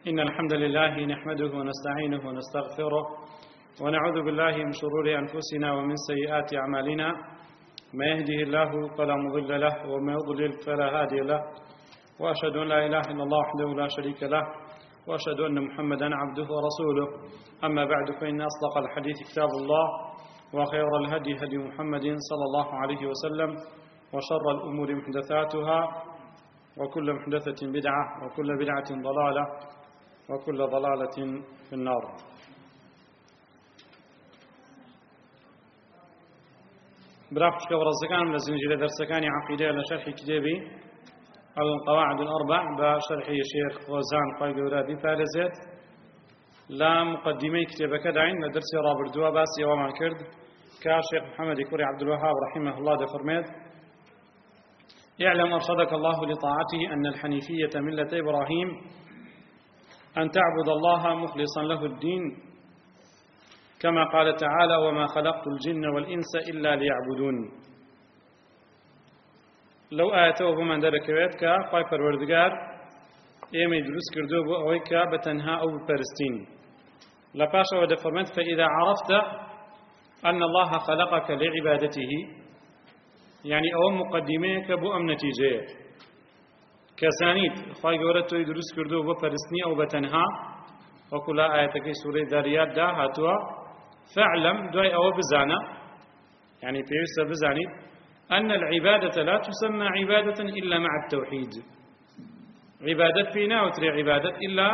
إن الحمد لله نحمده ونستعينه ونستغفره ونعوذ بالله من شرور أنفسنا ومن سيئات أعمالنا ما يهده الله فلا مضل له وما يضلل فلا هادي له وأشهد أن لا إله إلا الله وحده لا شريك له وأشهد أن محمدا عبده ورسوله أما بعد فإن أصدق الحديث كتاب الله وخير الهدي هدي محمد صلى الله عليه وسلم وشر الأمور محدثاتها وكل محدثة بدعة وكل بدعة ضلالة وكل ضلالة في النار. براكش كورزكان لزنجيل درسكان عقيدة لشرح كتابي القواعد الأربع بشرح الشيخ فوزان قايدورا بفارزات لا مقدمي كتابك دعين لدرس رابردوا باسي وما كرد كشيخ محمد كوري عبد الوهاب رحمه الله دفرميد اعلم أرشدك الله لطاعته أن الحنيفية ملة إبراهيم أن تعبد الله مخلصا له الدين كما قال تعالى وما خلقت الجن والإنس إلا ليعبدون. لو آياته بمن دركويت كخواي پروردگار ايمي دروس كردو بو اويك بتنها او بپرستين لپاش او دفرمت فإذا عرفت أن الله خلقك لعبادته يعني او مقدميك بو ام نتيجه كسانيد خواي گورت توي دروس كردو بو پرستني او بتنها وكل آياتك سورة ذاريات دا هاتوا فاعلم دوي او بزانا يعني بيوسا بزاني أن العبادة لا تسمى عبادة إلا مع التوحيد. عبادة فينا وتري عبادة إلا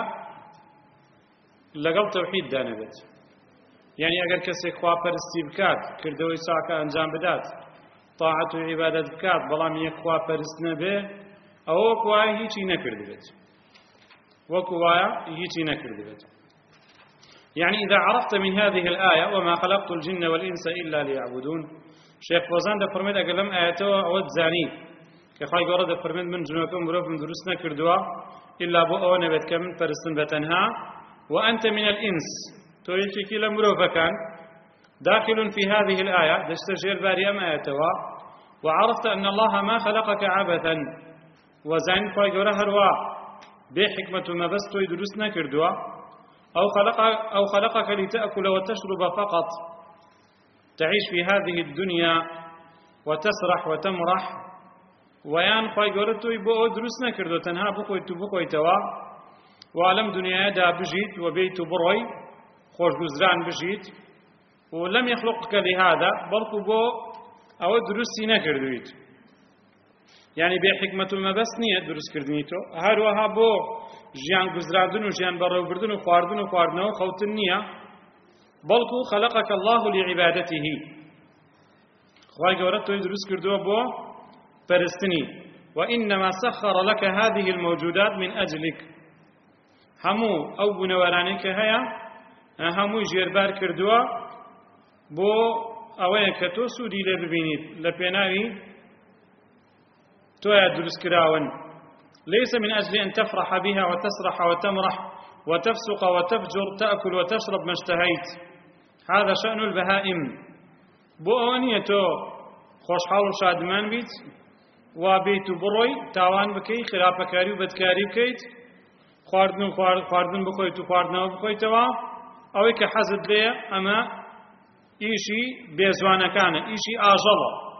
لقل توحيد دانبت. يعني أجر كسي خوا پرستی بکات کردوی ساکا انجام بدات طاعت و عبادت بکات بلام یک خوا پرست نبه او وكوايا هیچی نکردبت. وكوايا هیچی نکردبت. يعني إذا عرفت من هذه الآية وما خلقت الجن والإنس إلا ليعبدون شيخ فوزان ده فرميد أقلم آياته أود زاني كخاي قرد ده فرميد من جنوكم بروف من دروسنا كردوا إلا بو أو نبت كمن فرستن بتنها وأنت من الإنس تويلكي كلا مروفا كان داخل في هذه الآية دستجير باري أم آياته وعرفت أن الله ما خلقك عبثا وزاني خاي قرد هروا بحكمة ما بس توي دروسنا كردوا أو خلقك لتأكل وتشرب فقط تعيش في هذه الدنيا وتسرح وتمرح ويان خواهي قولتو يبقى دروسنا كردو تنها بقوي توا وعلم دنيا دا بجيت وبيت بروي خوش جزران بجيت ولم يخلقك لهذا بلقو بو أو دروسي نكردويت يعني بحكمة المبسنية دروس كردنيتو هاروها بو جيان جزراندن وجيان برو بردن وخواردن خوتنية بلكو خلقك الله لعبادته خواهي قولت يدرس كردوا بو فرستني وإنما سخر لك هذه الموجودات من أجلك همو أو بنورانك هيا همو جيربار كردوا بو أولا كتو سودي لببينيت لبيناوي تو يدرس كراون ليس من أجل أن تفرح بها وتسرح وتمرح وتفسق وتفجر تأكل وتشرب ما اشتهيت هذا شأن البهائم بؤونيتو خوش حال شادمان بيت وبيت بروي تاوان بكي خلافة كاري وبدكاري بكيت خواردن بخويت وخواردن بخويتوا أو كحزد لي أما إيشي بيزوانا كان إيشي آجل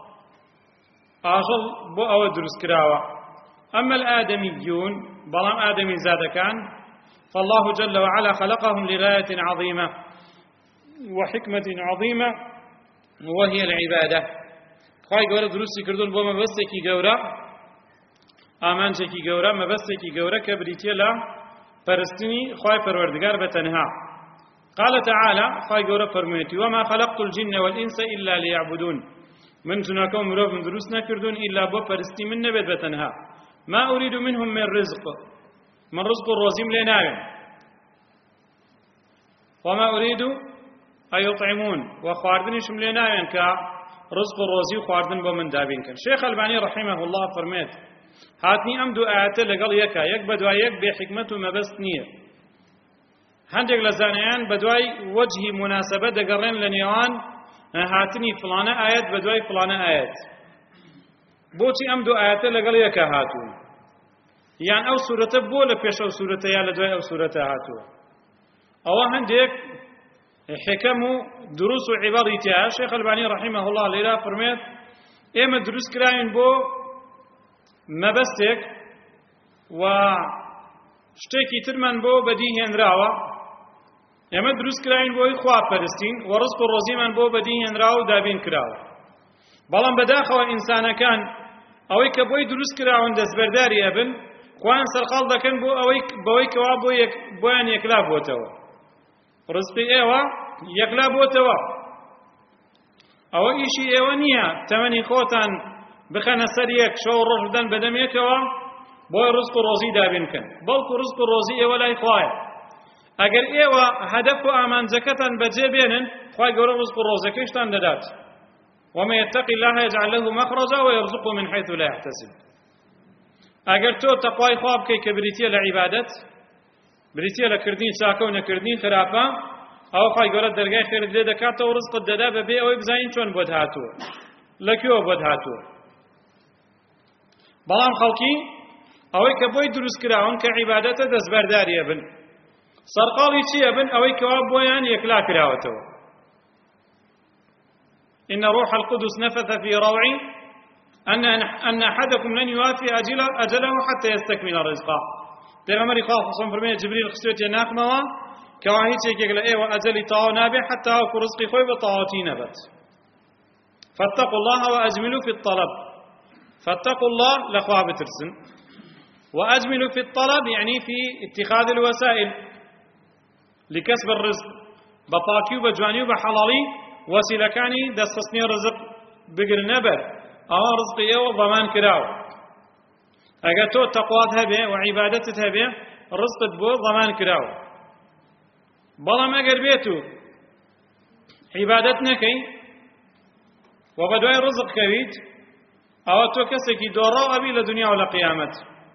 بو أو درس كراوة أما الآدميون بلام آدمي زاد كان فالله جل وعلا خلقهم لغاية عظيمة وحكمة عظيمة وهي العبادة خواهي قولة دروسي كردون بو مبستكي قورا آمانجكي قورا مبستكي قورا كبريتي لا فرستني خواهي پروردگار بتنها قال تعالى خواهي قورا فرميتي وما خلقت الجن والإنس إلا ليعبدون من جناكم مروف من دروسنا كردون إلا بو فرستي من نبت بتنها ما أريد منهم من رزق من رزق الرزيم لنايم وما أريد أن يطعمون وخواردن شملنا كرزق الروزي وخواردن بمن دابين كان شيخ الباني رحمه الله فرميت هاتني أمدو آيات لقل يك بدواي يك بحكمة ما بس نية هندق لزانيان بدواي وجه مناسبة دقرين لنيوان هاتني فلانة آيات بدواي فلانة آيات بوتي أمدو آيات لقل يك هاتون یان ئەو سوورەتە بۆ لە پێش ئەو سوورەتە یان لە دوای ئەو سوورەتە هاتووە. ئەوە هەندێک حکەم و دروس و عیبەڕی تایە. شێخ ئەلبانی ڕەحیمەه الله لێرە فەرمێت ئێمە دروست کراین بۆ مەبەستێک و شتێکی ترمان بۆ بەدیهێنراوە. ئێمە دروست کراین بۆی خواپەرستین و ڕزق و ڕۆزیمان بۆ بەدیهێنراوە و دابین کراوە. بەڵام بەداخەوە ئینسانەکان ئەوەی کە بۆی دروست کراون دەستبەرداری ئەبن، خۆیان سەرقاڵ دەکەن بۆ بەوەی کەوا بۆیان یەکلا بۆتەوە. ڕزقی ئێوە یەکلا بۆتەوە. ئەوە ئیشی ئێوە نییە تەمەنی خۆتان بخەنە سەر یەک شەو ڕۆژ بدەن بەدەمێکەوە بۆی ڕزق و ڕۆزی دابین بکەن، بەڵکو ڕزق و ڕۆزی ئێوە لای خوایە. ئەگەر ئێوە هەدەف و ئامانجەکەتان بەجێ بێنن، خوای گەورە ڕزق و ڕۆزەکەیشتان دەدات. ومن يتق الله يجعل له مخرجا ويرزقه من حيث لا يحتسب. ئەگەر تۆ تەقوای خوا بکەی کە بریتیە لە عیبادەت، بریتیە لە کردنی چاکە و نەکردنی خراپە، ئەوە خوای گەورە دەرگای خێرت لێ دەکاتەوە و ڕزقت دەدا بەبێ ئەوەی بزانین چۆن بۆت هاتووە، لەکوێوە بۆت هاتووە. بەڵام خەڵکی ئەوەی کە بۆی دروست کراون کە عیبادەتە دەستبەرداریە بن، سەرقاڵی چییە بن؟ ئەوەی کەوا بۆیان یەکلا کراوەتەوە. إن روح القدس نفث في روعي أن أحدكم لن يوافي أجله حتى يستكمل رزقه. پیغمبر خدا خصوصا فرمایي جبريل خصوصية ناقموا كواهي تيجي قال إيه وأجلي طاو نابع حتى أكو رزقي خوي بطاوتي نبت. فاتقوا الله وأجملوا في الطلب. فاتقوا الله لأخوة بترسن، وأجملوا في الطلب يعني في اتخاذ الوسائل لكسب الرزق بطاكي وبجواني وبحلالي وسيلة كاني دستسني رزق بقر نبر أو رزقي وضمان كراو. أجا تو تقوات هبه وعبادتت هبه رزقت بو ضمان كراو. بلام أجر بيتو عبادتنا كي وبدوي رزق كويت أو تو كسكي دورا أبي لدنيا ولا قيامت.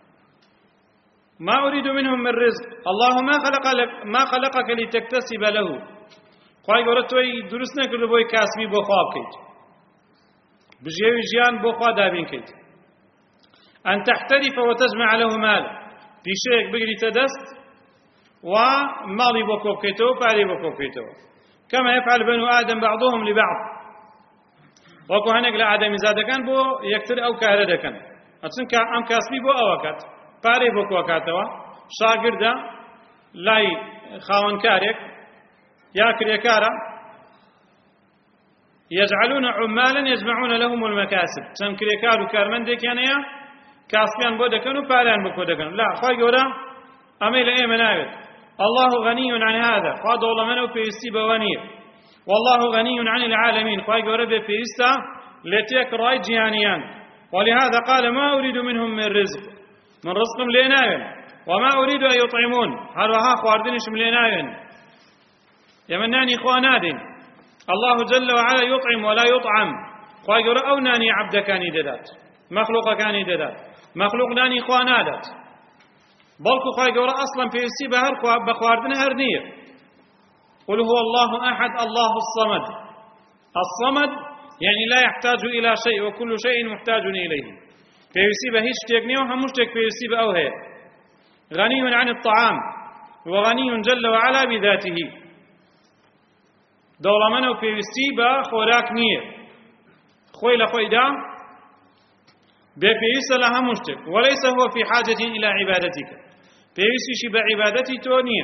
ما أريد منهم من رزق، الله ما خلقك لتكتسب له. خواهی گەورە تۆی دروست نەکردو بۆی کاسبی بۆ خوا بکەیت، بژێوی ژیان بۆ خوا دابین کەیت. ئەن تەحتەریف وتەجمع له مال، پیشەیەک بگریتە دەست و ماڵی بۆ کۆ بکەیتەوە، پارەی بۆ کۆ بکەیتەوە. كما يفعل بنو آدم بعضهم لبعض. وەکو هەنێک لە ئادەمیزادەکان بۆ یەکتر ئەو کارە دەکەن، چونکە ئەم کاسبی بۆ ئەوە کات، پارەی بۆ کۆ کاتەوە. شاگردە لای خاوەنکارێک يا كريكارا يجعلون عمالا يجمعون لهم المكاسب. سم كريكارو كارمن ديك يعني كاسبيان بودكن وبالان بودكن. لا خاي جورا أميل إيه مناوت. الله غني عن هذا، خاد الله منه في استبوانير، والله غني عن العالمين. خاي جورا بفيستا لتيك راي جيانيان. ولهذا قال ما أريد منهم من رزق، من رزقهم ليناين، وما أريد أن يطعمون، هروها خواردنش مليناين يمناني خوانادين. الله جل وعلا يطعم ولا يطعم. خواهي قرأ أو ناني عبد كاني دادات، مخلوق كاني دادات، مخلوق ناني خوانادات، بلكو خواهي قرأ أصلا في السيبة بخواردنا هرنية. قل هو الله أحد الله الصمد. الصمد يعني لا يحتاج إلى شيء وكل شيء محتاج إليه. في السيبة هيش تيقنيه وهمشتك في السيبة أو هي. غني عن الطعام وغني جل وعلا بذاته. دەوڵەمەندە و پێویستی بە خۆراک نییە، خۆی لە خۆیدا بێپێویستە لە هەموو شتێک. وەلەیسە هو في حاجة إلى عبادتك، پێویستیشی بە عیبادەتی تۆ نییە.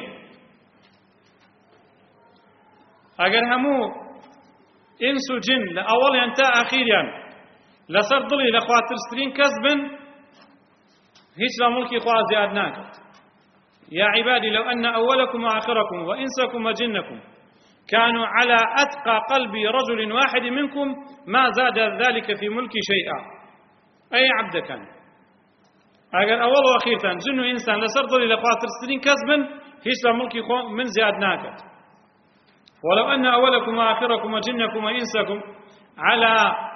ئەگەر هەموو ئینس و جن لە ئەوەڵیان تا ئاخیریان لەسەر دڵی لە خواترسترین کەس بن، هیچ لە مڵکی خوا زیاد ناکات. يا عبادي لو أن أولكم وآخركم وإنسكم وجنكم كانوا على أتقى قلب رجل واحد منكم ما زاد ذلك في ملكي شيئا. أي عبد كان أجر أول وأخير تان جن إنسان لسرد لخاطر سنين كسبا هيش ملكي من زياد ناكت. ولو أن أولكم وآخركم وجنكم وإنسكم على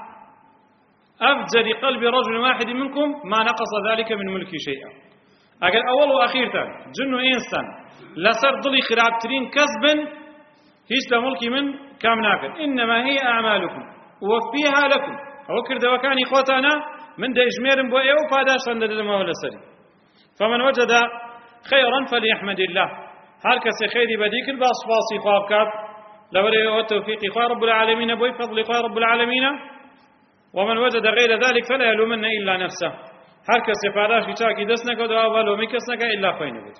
أفجر قلب رجل واحد منكم ما نقص ذلك من ملكي شيئا. أجر أول وأخير تان جن إنسان لسرد خرابترين كسبا هیچ لە مڵکی من کام ناکەن. إنما هي أعمالكم وفيها لكم. ئەوە کردەوەکانی خۆتانە من دەیژمێرم بۆ ئێوە و پاداشتان دەدەمەوە لەسەری. فمن وجد خيرا فليحمد الله هر کسی خیری بدی کرد با سپاسی خواب کرد لولا هو توفيق خواه رب العالمين بوي فضل خواه رب العالمين ومن وجد غير ذلك فلا يلومن إلا نفسه هر کسی پاداشی چاکی دست نکد و اولومی کس نکد الا خوی نبود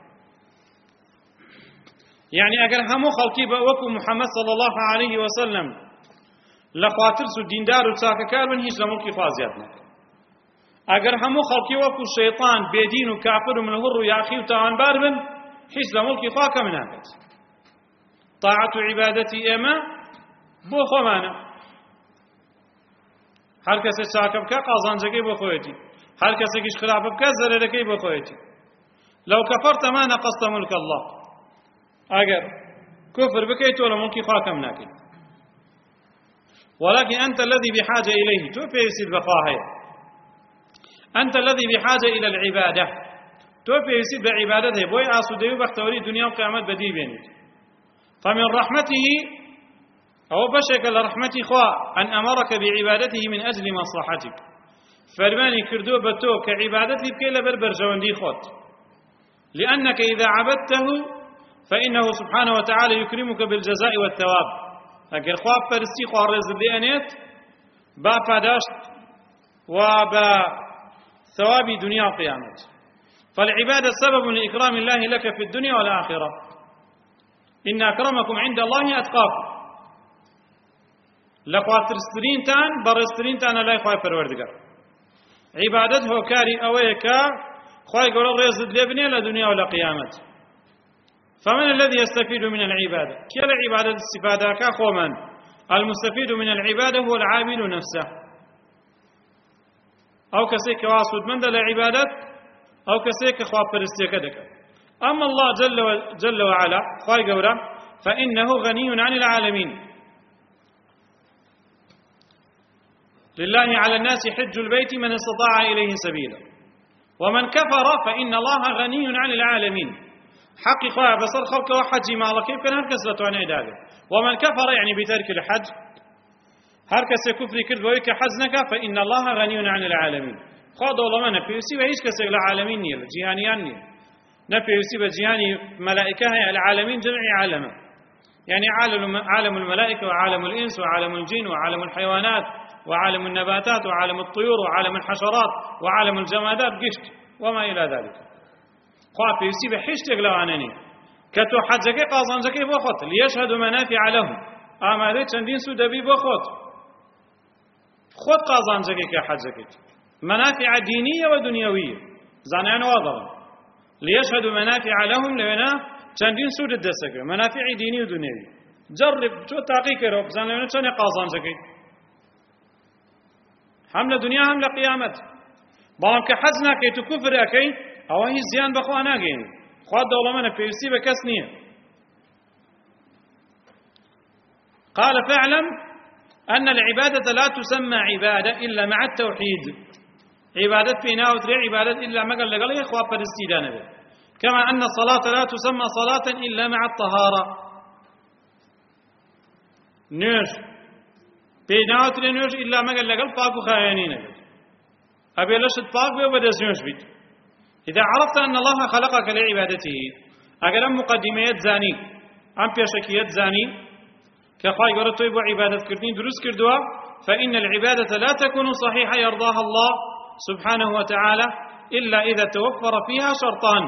يعني اگر همو خلقی با وکو محمد صلى الله عليه وسلم لخاطر سو دیندار و چاککار من هیچ لملکی خواه زیاد نکد اگر همو خلقی وکو شیطان بیدین و کافر و منهر و یاخی و تاوانبار بن هیچ لملکی خواه کم نکد طاعة عبادتي إما بو خمانة هر کسی چاک بکه قازانجگی بو خویتی هر کسی کش خلاف بکه زررکی بو خویتی لو كفرت ما نقصت ملك الله اگر كفر بكيت ولا ملكي خاكم ناكي ولكن أنت الذي بحاجة إليه توفيسي البخاهي أنت الذي بحاجة إلى العبادة توفيسي بعبادته بوي آسوديو بختوري دنيا وقيامت بدي بينك فمن رحمته أو بشك لرحمة خوا أن أمرك بعبادته من أجل مصلحتك فرماني كردو بتو كعبادتي بكي لبربر جواندي خوت لأنك إذا عبدته فإنه سبحانه وتعالى يكرمك بالجزاء والثواب أجر خواب فرستي خواه رزق لأنيت با فاداشت وبا ثواب دنيا وقيامت فالعبادة سبب لإكرام الله لك في الدنيا والآخرة إن أكرمكم عند الله أتقاكم لخواتر سترين تان برسترين تان لا يخواه فروردقار عبادته كاري أويكا خواه يقول رزق لبني لدنيا ولا قيامت فمن الذي يستفيد من العبادة كلا عبادة الاستفادة كاخومن المستفيد من العبادة هو العابد نفسه أو كسيك واسود من دل عبادة أو كسيك خواب فرستيكدك أما الله جل وعلا خواهي قولا فإنه غني عن العالمين لله على الناس حج البيت من استطاع إليه سبيلا ومن كفر فإن الله غني عن العالمين حق خواه بصر خلق وحجي مالك كيف كان هركس لتواني داله ومن كفر يعني بترك الحج هركس كفر كرد ويك حزنك فإن الله غني عن العالمين خاض والله ما نفيسي وإيش كسر العالمين نيل جهانيان نيل نفيسي بجهاني ملائكة العالمين جمع عالم يعني عالم الملائكة وعالم الإنس وعالم الجن وعالم الحيوانات وعالم النباتات وعالم الطيور وعالم الحشرات وعالم الجمادات قشت وما إلى ذلك خواه پێویستی بە هیچ لەوانە نیە کە تۆ حەجەکەی قازانجەکەی بۆ خۆت لیەشهدوا منافع لهم ئامادەی چەندین سوود دەبی بۆ خۆت قازانجەکەی کە حەجەکەیت منافع دینیە و دنیەویە زانایان وا دەڵێن لیەشهدوا منافع لهم لەوێنە چەندین سوودت دەسەکرێت منافعی دینی و دنیەوی جەڕب تۆ تاقی کەرەوە بزان لەوێنە چەندێک قازانجەکەیت هەم لە دنیا هەم لە قیامەت بەڵام کە حەج ناکەیت و کوفر ئەکەیت ئەوە هیچ زیان بەخوا ناگەین خوا دەوڵەمەندە پێویستی بە کەس نییە قال فاعلم أن العبادة لا تسمى عبادة إلا مع التوحيد عبادة فينا وتري عبادة إلا ما قال لقال يا إخوة فلسطينة كما أن الصلاة لا تسمى صلاة إلا مع الطهارة نوش فينا وتري نوش إلا ما قال لقال فاكو خاينين أبي لشت فاك بيوبدأ نوش بيت إذا عرفت أن الله خلقك لعبادته أجل مقدمات زاني أم بيشكيات زاني كخاي قرأت يبغى عبادة كردين دروس كردوا فإن العبادة لا تكون صحيحة يرضاها الله سبحانه وتعالى إلا إذا توفر فيها شرطان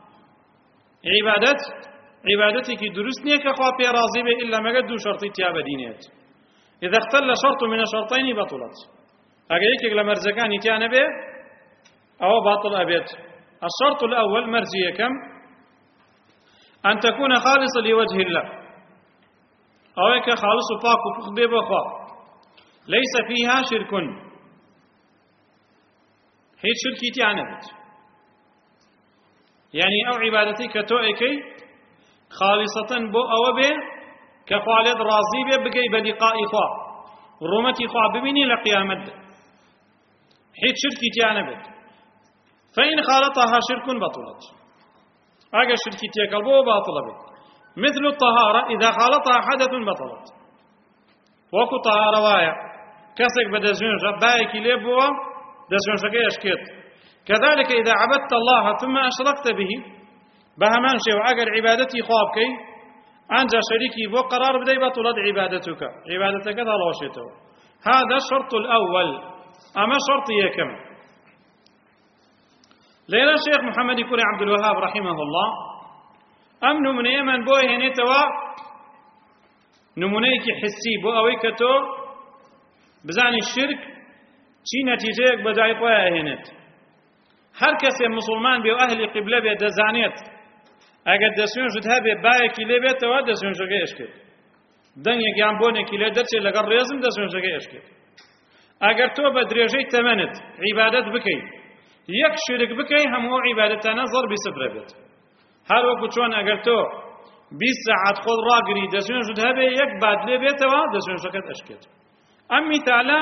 عبادتك دروس نيك خوا في راضي إلا ما قدوا شرطي تياب دينيات إذا اختل شرط من الشرطين بطلت أجيك لما رزقاني تيانا به أو باطل أبيت الشرط الأول مرزية كم أن تكون خالصا لوجه الله أو يك خالص فاق وفخ بخوا ليس فيها شرك هي شركي تعنبت يعني أو عبادتي كتوئكي خالصة بو أو به كخالد راضي به بقي بلقاء خوا ورمتي خوا بمني لقيامت هي شركي تعنبت فإن خالطها شرك بطلت أجا شركي تيكالبو باطل به مثل الطهارة إذا خالطها حدث بطلت وكو طهارة وايا كسك بدزونجا بايكي ليبوا دزونجا كي أشكيت كذلك إذا عبدت الله ثم أشركت به بهمان شيء وأجر عبادتي خوابكي أنجا شريكي بو قرار بدي بطلت عبادتك هذا الله شيته. هذا الشرط الأول. أما شرط يكم ليلة الشيخ محمد كوري عبد الوهاب رحمه الله أمن من يمن بوي هنيتوا نمونيك حسي بو أويكتو بزاني الشرك چی نتیجەیەک بەدای خۆیان ئەهێنێت. هەر کەسێ مسلمان بێ و ئەهلی قیبلە بێ دەزانێت ئەگەر دەسوێنجت هەبێ بایەکی لێ بێتەوە دەسوێنجەکەی ئەشکێت. دەنگێک یان بۆنێکی لێ دەرچێت لەگەڵ ڕێزم دەسوێنجەکەی ئەشکێت. ئەگەر تۆ بە درێژەی تەمەنت عیبادەت بکەیت یەک شرک بکەیت هەموو عیبادەتانە زەربی سفرە بێت. هەر وەکو چۆن ئەگەر تۆ 20 ساعات خۆت ڕاگری دەسوێنجت هەبێ یەک باد لێ بێتەوە دەسوێنجەکەت ئەشکێت. ئەم میثالە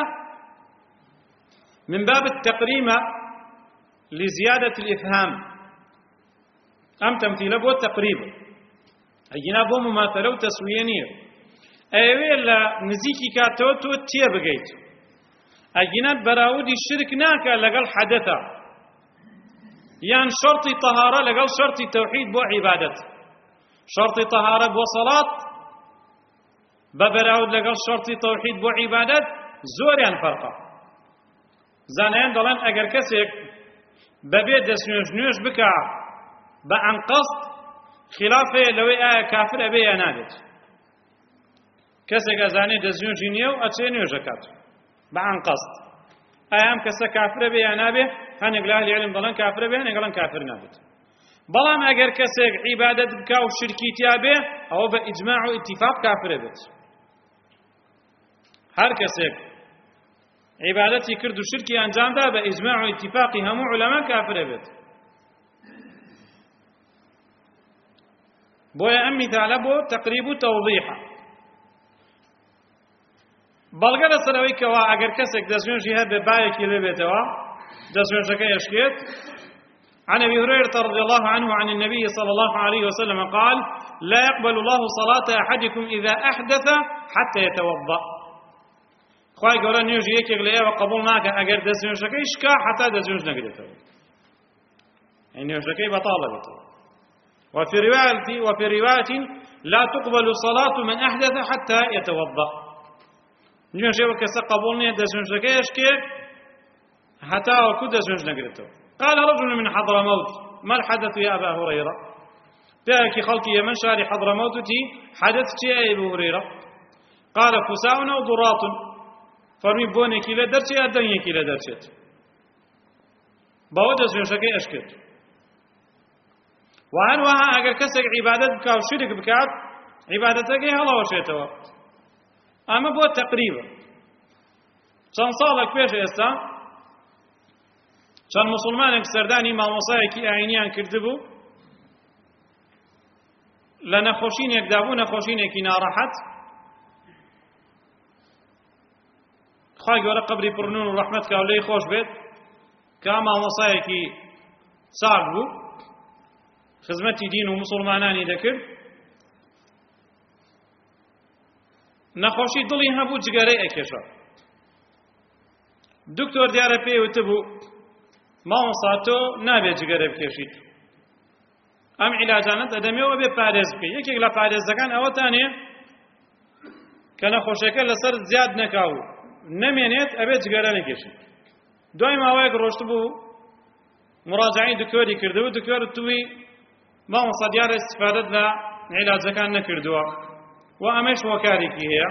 من باب التقريم لزيادة الإفهام. أم تمثيل بو التقريب أجينا بو مماثلة وتسوينية أيوة لا نزيكي كاتو تو تيه بقيت أجينا براودي الشرك ناكا لقل حدثا يعني شرط طهارة لقل شرط توحيد بو عبادة شرط طهارة بو صلاة ببراود لقل شرط توحيد بو عبادة زوريان فرقا زانیان دەڵێن ئەگەر کەسێک بەبێ دەستنوێژ بکە بە عەن قەسد خلافەیە لەوەی ئایا کافر ئەبێ یا نابێت. کەسێک ئەزانێ دەستنوێژی نییە و ئەچێ نوێژەکات بە عەن قەسد ئایا ئەم کەسە کافر ئەبێ یا نابێ؟ هەندێک لە ئەهلی عیلم دەڵێن کافر ئەبێ هەندێک دەڵێن کافر نابێت. بەڵام ئەگەر کەسێک عیبادەت بکا و شرکی تیا بێ ئەوە بە ئیجماع و ئیتیفاق کافر ئەبێت. هەر کەسێک عبادتي كردو شركي أنجام دا بإجماع واتفاق همو علماء كافر بيت. بويا أمي ثعلبو تقريب توضيحا بلغة سلوي كوا أجر كسك دسمون جهاد ببايك لبيتوا دسمون شكا يشكيت. عن أبي هريرة رضي الله عنه عن النبي صلى الله عليه وسلم قال لا يقبل الله صلاة أحدكم إذا أحدث حتى يتوضأ. خواهي قولا نيوجي يكيغ لأيوة قبول ناكا أقر دسنوشكي شكا حتى دسنوش نقريتو يعني نيوشكي بطالة بيتو. وفي رواية لا تقبل صلاة من أحدث حتى يتوضأ. نيوجي وكسا قبولني دسنوشكي يشكي حتى وكو دسنوش نقريتو. قال رجل من حضرموت ما الحدث يا أبا هريرة؟ تاكي خلقي من شاري حضرموت تي حدث يا أبو هريرة؟ قال فساء أو ضراط فرمي بونێکی لە دەرچێت یا دەنگێکی لە دەرچێت بەوە دەستنوێژەکەی ئەشکێت. و هەروەها ئەگەر کەسێک عیبادەت بکا و شرک بکات عیبادەتەکەی هەڵەوەشێتەوە. ئەمە بۆ تەقریبە. چەند ساڵێک پێش ئێستا چەند موسڵمانێک سەردانی مامۆسایەکی ئاینیان کردبوو لە نەخۆشینێکدا بوو نەخۆشینێکی ناڕەحەت خواهی گەورە قبری پڕنون و ڕەحمەت کە و لێی خۆش بێت کە مامۆسایەکی ساغ بوو خزمەتی دین و موسڵمانانی دەکرد نەخۆشی دڵی هەبوو جگەرەی ئەکێشە. دکتۆر دیارە پێی وتبوو مامۆسا تۆ نابێت جگەرە بکێشیت ئەم عیلاجانت ئەدەمێەوە بێ پارێز بکەیت. یەکێک لە پارێزەکان ئەوەتانێ کە نەخۆشیەکە لەسەر زیاد نەکاو نەمێنێت ئەبێت جگەرە نەکێشیت. دوای ماوەیەک ڕۆشت بوو مراجعەی دکتۆری کردبوو دکتۆر توی مامۆسا دیارە استیفادەت لە عیلاجەکان نەکردووە و ئەمەش هۆکارێکی هەیە.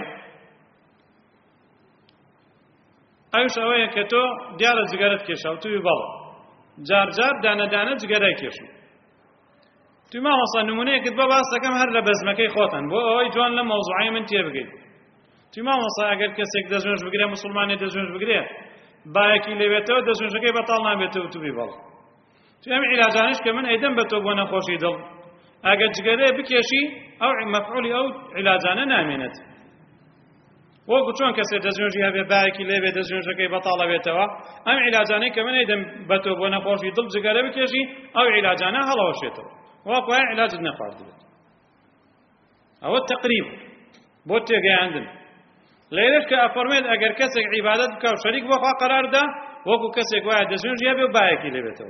ئەوش ئەوەیە کە تۆ دیارە جگەرەت کێشا و توی بەڵە جار جار دانە دانە جگەرای کێشی. توی مامۆسا نمونەیەکت بە باس دەکەم هەر لە بەزمەکەی خۆتن بۆ ئەوەی جوان لە مەوزوعەی من تێ بگەیت. توی مامۆسا ئەگەر کەسێک دەستنوێژ بگرێ موسڵمانێک دەستنوێژ بگرێ باەکی لێبێتەوە دەستنوێژەکەی بەتاڵ نابێتەوە توی بەڵە. توی ئەم عیلاجانش کە من ئەیدەم بە تۆ بۆ نەخۆشی دڵ ئەگەر جگەرەیە بکێشی ئەو مەفعولی ئەو عیلاجانە نامێنێت. وەکو چۆن کەسێک دەستنوێژی هەبێ باەکی لێبێ دەستنوێژەکەی بەتاڵە بێتەوە ئەم عیلاجانەی کە من ئەیدەم بە تۆ بۆ نەخۆشی دڵ جگەرە بکێشی ئەو عیلاجانە هەڵەوەشێتەوە وەکو وایە عیلاجت نەخواردبێت. ئەوە تەقریب بۆ تێگەیاندن. لەیرەش کە ئەفەرمێت ئەگەر کەسێک عیبادەت بکە و شەریک بۆ خوا قەرار دا وەکو کەسێک وایە دەژێن ژیا بێ و بایەکی لێبێتەوە.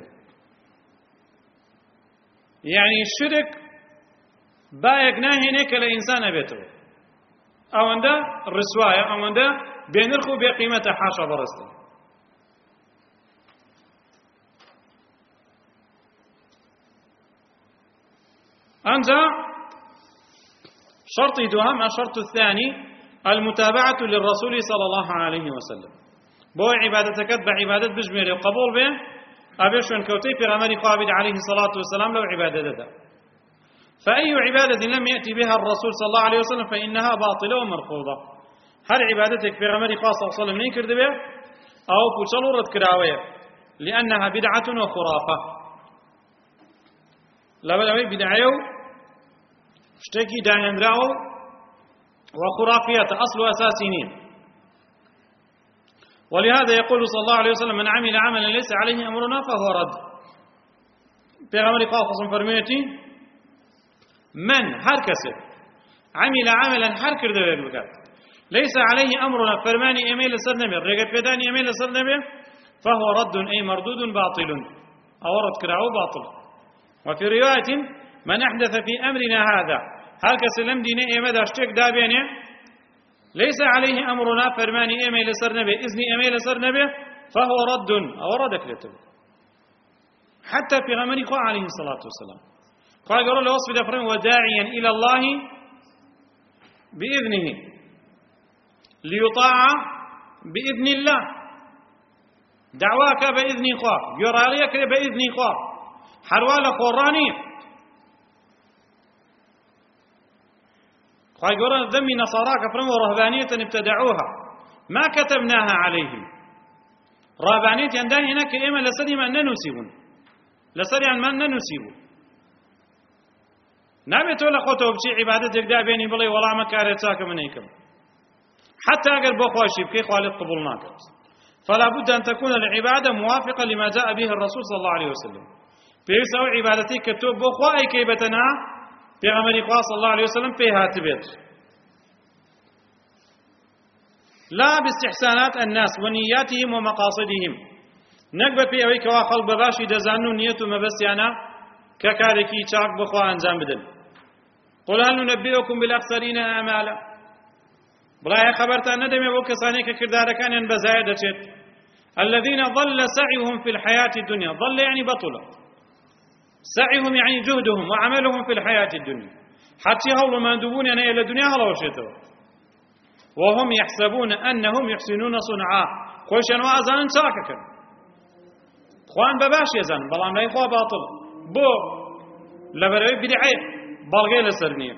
یعنی شرک بایەک ناهێنێ کە لە ئینسان ئەبێتەوە. ئەوەندە ڕسوایە، ئەوەندە بێنرخ و بێقیمەتە، حاشا بەڕەستە. أنجا شرط دوام الشرط الثاني المتابعة للرسول صلى الله عليه وسلم. بو عبادتك بعبادة بجمير وقبول به أبيش كوتي في غمر قابل عليه الصلاة والسلام لو عبادة ده. فأي عبادة لم يأتي بها الرسول صلى الله عليه وسلم فإنها باطلة ومرفوضة. هل عبادتك في غمر قابل صلى الله عليه وسلم نيكر به أو بشلورة كراوية لأنها بدعة وخرافة. لا بد من بدعة اشتكي داهن راو وخرافيات أصل أساسيين. ولهذا يقول صلى الله عليه وسلم من عمل عملا ليس عليه أمرنا فهو رد. بيغمر قاصص فرميتي من هركسه عمل عملا حركر ذلك بكات ليس عليه أمرنا فرماني إيميل سرنبه رقت بداني إيميل سرنبه فهو رد أي مردود باطل أو رد كراو باطل. وفي رواية من أحدث في أمرنا هذا هل كسلم دين إيمد أشتك دابينه ليس عليه أمرنا فرماني إيميل سرنبه إذن إيميل سرنبه فهو رد أو ردك لته. حتى في غمر عليه الصلاة والسلام قال قالوا له وصف دفرين وداعيا إلى الله بإذنه ليطاع بإذن الله دعواك بإذن خواه يراليك بإذن خواه حروال خوراني قال قالوا ذم نصاراك فرم ورهبانية ابتدعوها ما كتبناها عليهم. رهبانية يندهي هناك إما لسري ما ننسيبون لسري عن ما ننسيبون نابێت تۆ لە خۆتەوە بچی عیبادەتێکدا بێنی بڵێ وەڵامە کارێک چاکە من ئەیکەم حتى ئەگەر بۆ خۆشی بکەی خوا لێت قبوڵ ناکات. فلا بد أن تكون العبادة موافقة لما جاء به الرسول صلى الله عليه وسلم. پێویستە ئەو عیبادەتەی کە تۆ بۆ خوا ئەیکەی بەتەنها پێغەمبەری خوا صلى الله عليه وسلم پێی هاتبێت. لا باستحسانات الناس ونياتهم ومقاصدهم. نەک بە پێی ئەوەی کەوا خەڵک بەباشی دەزانن و نیەت و مەبەستیانە کە کارێکی چاک بخوا ئەنجام بدەن. قل هل ننبئكم بالأخسرين أعمالا. بڵایە خەبەرتان نەدەمێ بۆ کەسانێک کە کردارەکانیان بەزایە دەچێت. الذين ضل سعيهم في الحياة الدنيا. ضل يعني بطل. سعيهم يعني جهدهم وعملهم في الحياة الدنيا. حتى هول ما ندبون يعني إلى الدنيا هلا وشيتوا. وهم يحسبون أنهم يحسنون صنعا. خوشن وأزان ساككن. خوان بباش يزن بلام لا يخوا باطل. بو لبروي بدعية بلغي لسرنية.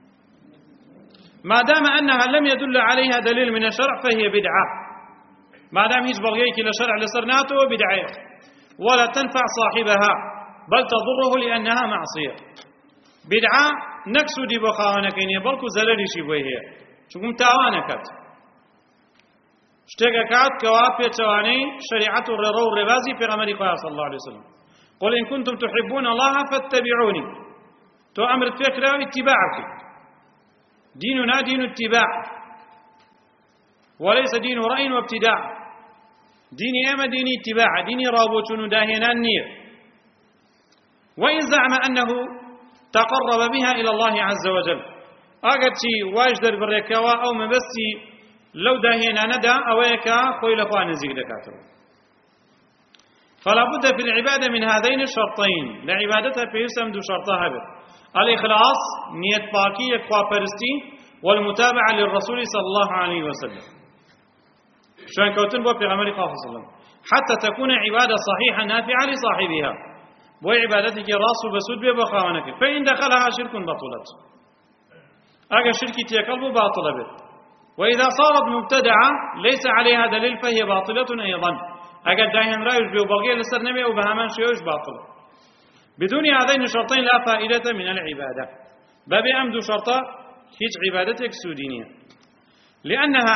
ما دام أنها لم يدل عليها دليل من الشرع فهي بدعة. ما دام هيج بلغيك لشرع لسرناته بدعية ولا تنفع صاحبها بل تضره لأنها معصية. بدعة نكسودي بخوانكين بلكو زللي شي بويه شكم تاوانكت اشتككات كوافية تواني شريعة الرو الربازي في غمر صلى الله عليه وسلم. قل إن كنتم تحبون الله فاتبعوني. تو أمر الفكرة اتباعك. ديننا دين اتباع وليس دين رأي وابتداع. ديني أما ديني اتباع ديني رابوتون داهنا النير. وإن زعم أنه تقرب بها إلى الله عز وجل أقدتي واجدر بالركوة أو مبسي لو داهنا ندى أويكا خويل أخوان نزيق دكاتره. فلا بد في العبادة من هذين الشرطين. لعبادتها في يسم دو شرطها به الإخلاص نية باكية خوابرستي والمتابعة للرسول صلى الله عليه وسلم. شان كوتن بو في غمر صلى الله عليه وسلم حتى تكون عبادة صحيحة نافعة لصاحبها. وعبادتك راس بسود بخوانك فإن دخلها شرك بطلت. أجا شركي تيكلب باطلة به. وإذا صارت مبتدعة ليس عليها دليل فهي باطلة أيضا. أجا داهن رايج بوبلغي لسر نبي وبهمان شيوش باطل. بدون هذين الشرطين لا فائدة من العبادة. باب أمد شرطة هيج عبادتك سودينية لأنها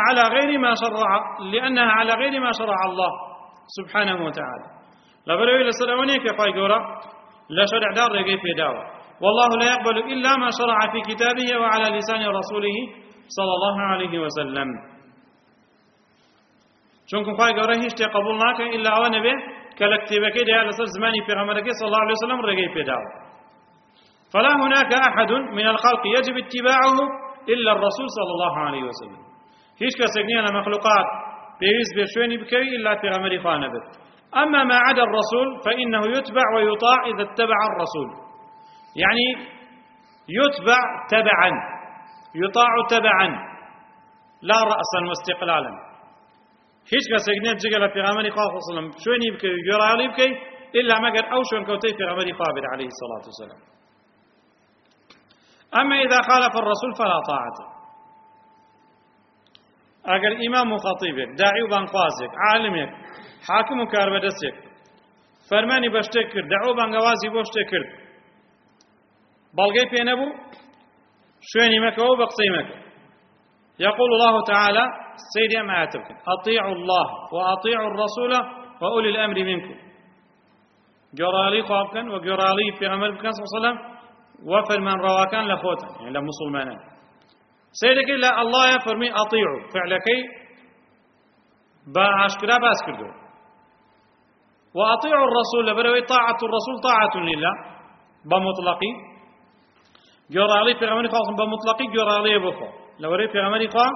على غير ما شرع الله سبحانه وتعالى. لا بلوي لسلوانيك قايقورا لا شرع دار رقي في دعوة. والله لا يقبل إلا ما شرع في كتابه وعلى لسان رسوله صلى الله عليه وسلم. چونکە خوای گەورە هیچ شتێک قبول ناکەن ئیلا ئەوە نەبێ کە لە کتێبەکەی دەیا لەسەر زمانی پێغەمبەرەکەی صلی الله عليه وسلم ڕێگەی پێداوە. فلا هناك أحد من الخلق يجب اتباعه إلا الرسول صلى الله عليه وسلم. هیچ کەسێک نییە لە مەخلوقات پێویست بێ شوێنی بکەوی إلا پێغەمبەری خوا نەبێت. أما ما عدا الرسول فإنه يتبع ويطاع إذا اتبع الرسول. يعني يتبع تبعا يطاع تبعا لا رأسا واستقلالا. هیچ کەسێک نییە جگە لە پێغەمبەری خوا صلی الله عليه وسلم شوێنی بکەوی گوێڕایەڵی بکەی إلا مەگەر ئەو شوێنکەوتەی پێغەمبەری خوا بێت عليه الصلاة والسلام. أما إذا خالف الرسول فلا طاعة. أجر إمام وخطيبك داعي وبانقوازك عالمك حاكم وكاربدسك فرماني بشتكر دعو بانقوازي بشتكر بلغي بينبو شويني مكو بقصيمك. يقول الله تعالى سيدي ما أتبكن أطيعوا الله وأطيعوا الرسول وأولي الأمر منكم. جرالي خوابكن وجرالي في عمل بكن صلى الله عليه وسلم وفرمان رواكان لخوتن يعني لمسلمانان. سيدك إلا الله يفرمي أطيعوا فعلكي باشكرا باس كردو وأطيعوا الرسول لبروي طاعة الرسول طاعة لله بمطلقي جرالي في عمل خاص بمطلقي جرالي بخو لوري في عمل خاص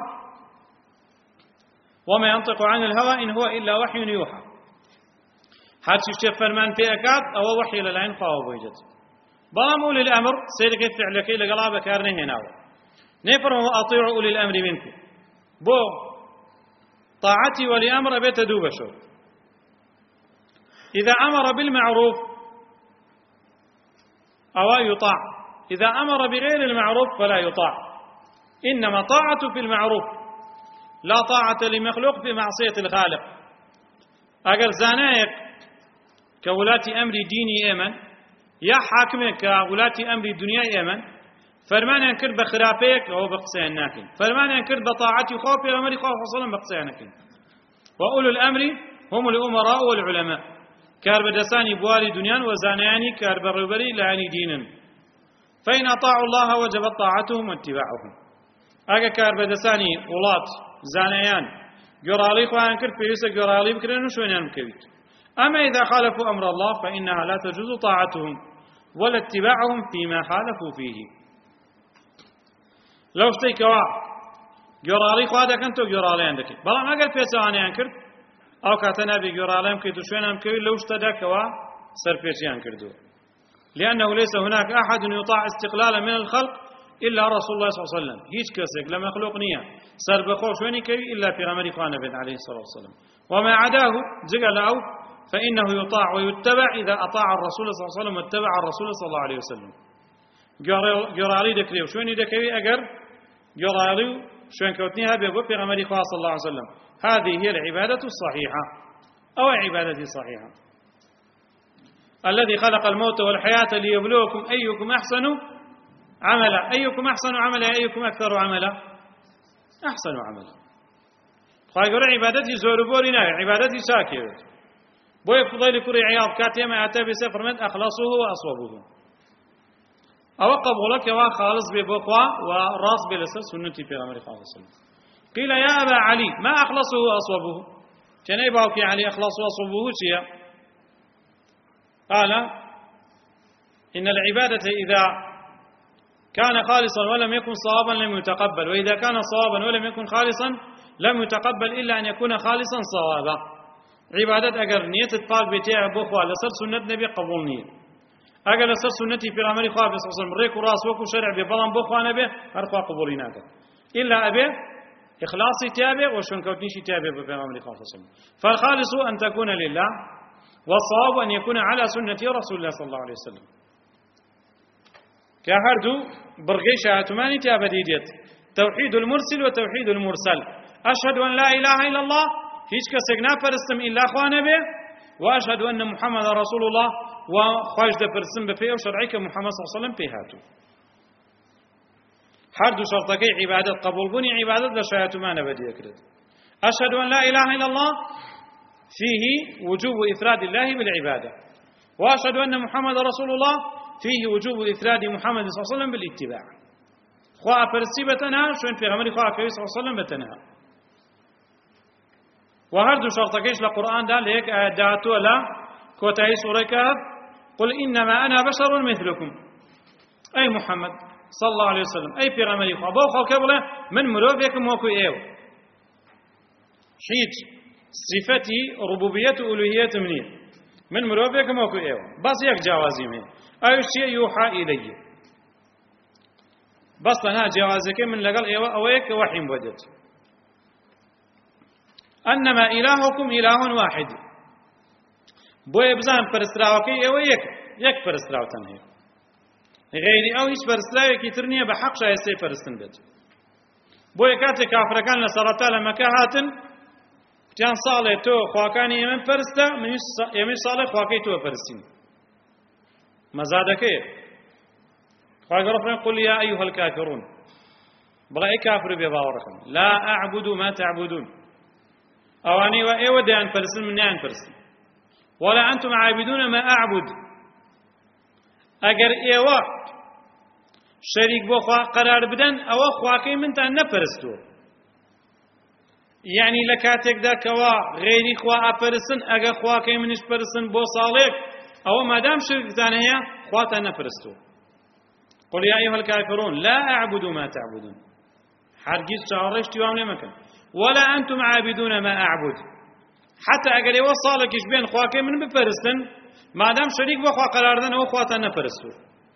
وما ينطق عن الهوى إن هو إلا وحي يوحى. هاتش الشيخ فرمان في أكاد أو وحي للعين خاوة بوجد بلام أولي الأمر سيدك فعلك لقلابة كارنه هناو نفرم أطيعوا أولي الأمر منكم بو طاعتي ولي أمر بيت دوب شو. إذا أمر بالمعروف أو يطاع إذا أمر بغير المعروف فلا يطاع. إنما طاعة في المعروف لا طاعة لمخلوق في معصية الخالق. أجر زانايك كولاة أمر ديني إيمن يا حاكمك كولاة أمر الدنيا إيمن فرمان ينكر بخرافيك أو بقصيان ناكن فرمان ينكر بطاعتي خوف يا أمري خوف وصلا بقصيان ناكن. وأولو الأمر هم الأمراء والعلماء كار بدساني بوالي دنيا وزانياني كار بربري لعني دينا فإن أطاعوا الله وجبت طاعتهم واتباعهم. أجا كار بدساني ولات زانيان جرالي خوان كر في يوسف جرالي بكرن وشوينان كبيت. أما إذا خالفوا أمر الله فإنها لا تجوز طاعتهم ولا اتباعهم فيما خالفوا فيه. لو اشتكوا جرالي خوادك أنتو جرالي عندك بلا ما قال في سوانيان كرت أو كاتنا بجراليهم كي تشوينان كبيت لو اشتدكوا سرفيشيان كردو لأنه ليس هناك أحد يطاع استقلالا من الخلق إلا رسول الله صلى الله عليه وسلم. هيج كسك لما خلق نية سر بخوش ويني كي إلا في غمر إخوان بن عليه الصلاة والسلام. وما عداه زقل أو فإنه يطاع ويتبع إذا أطاع الرسول صلى الله عليه وسلم واتبع الرسول صلى الله عليه وسلم. جرالي دكريو شويني دكري أجر جرالي شوين كوتنيها بيقول في غمر إخوان صلى الله عليه وسلم. هذه هي العبادة الصحيحة أو عبادة صحيحة. الذي خلق الموت والحياة ليبلوكم أيكم أحسن عملا. أيكم أحسن عملا أيكم أكثر عملا أحسن عملا. خايقول عبادتي زوربورنا عبادتي ساكت بوي فضيل كري عياض كاتيما أتى بسفر من أخلصه وأصوبه أو قبولك وخالص ببقوة وراس بلسل سنتي في غمر خالص. قيل يا أبا علي ما أخلصه وأصوبه كان يباوك علي أخلصه وأصوبه شيء قال إن العبادة إذا كان خالصا ولم يكن صوابا لم يتقبل وإذا كان صوابا ولم يكن خالصا لم يتقبل إلا أن يكون خالصا صوابا. عبادة أجر نية الطاق بتاع بخوا لسر سنة نبي قبول نية أجر لسر سنتي في العمل خالص أصلا ريك وراس وكو شرع ببلان بخوا نبي أرخوا قبولنا إلا أبي إخلاصي تابع وشون كوتنيشي تابع ببلان خالص. فالخالص أن تكون لله والصواب أن يكون على سنة رسول الله صلى الله عليه وسلم. كهردو برغيشة أتماني تابديديت توحيد المرسل وتوحيد المرسل. أشهد أن لا إله إلا الله هيش كسجنا فرستم إلا أخوانا به وأشهد أن محمد رسول الله وخواج ده فرستم بفيه وشرعيك محمد صلى الله عليه وسلم بهاتو. هردو شرطكي عبادة قبول بني عبادة لشاية ما نبدي أكرد. أشهد أن لا إله إلا الله فيه وجوب إفراد الله بالعبادة وأشهد أن محمد رسول الله فيه وجوب إفراد محمد صلى الله عليه وسلم بالاتباع. خواء فرسي بتنها شوين في غمري خواء كوي صلى الله عليه وسلم بتنها. وهردو شرطكيش لقرآن دا ليك داتو لا كوتاي سورة كهف قل إنما أنا بشر مثلكم أي محمد صلى الله عليه وسلم أي پیغمبر خو ابو خو کبله من مروفيكم وكو ايو حيت صفتي ربوبية ألوهية مني من مروفيكم وكو ايو بس يك جوازي من أي شيء يوحى إلي بس تنها جوازك من لقل ايو اويك وحي وجد أنما إلهكم إله واحد بو يبزان پرستراوكي ايو يك پرستراو تنهي غيري أو هيش پرستراوي كي ترنيه بحق شايسي پرستن بيت بو يكاتي كافركان لسرطا لما كهاتن كتان صالح تو خواكاني يمن پرستا يمن صالح خواكي تو پرستين مزادك خواك رفرين قل يا أيها الكافرون بلا أي كافر بباوركم لا أعبد ما تعبدون أواني وإيوة ديان پرستن من نيان پرستن ولا أنتم عابدون ما أعبد أجر إيوة شريك بو قرار بدن أو خواكي من تان نپرستو يعني لكاتك دا كوا غيري خوا أپرسن أجر خواكي منش پرسن بو صالح أو ما دام شرك تان هي خواتا نپرستو قل يا أيها الكافرون لا أعبد ما تعبدون حرقيس شعرش تيوام لمكان ولا أنتم عابدون ما أعبد حتى أجر إيوة صالح بين خواكي من بپرسن ما دام شريك بو خوا قرار دن أو خواتا نپرستو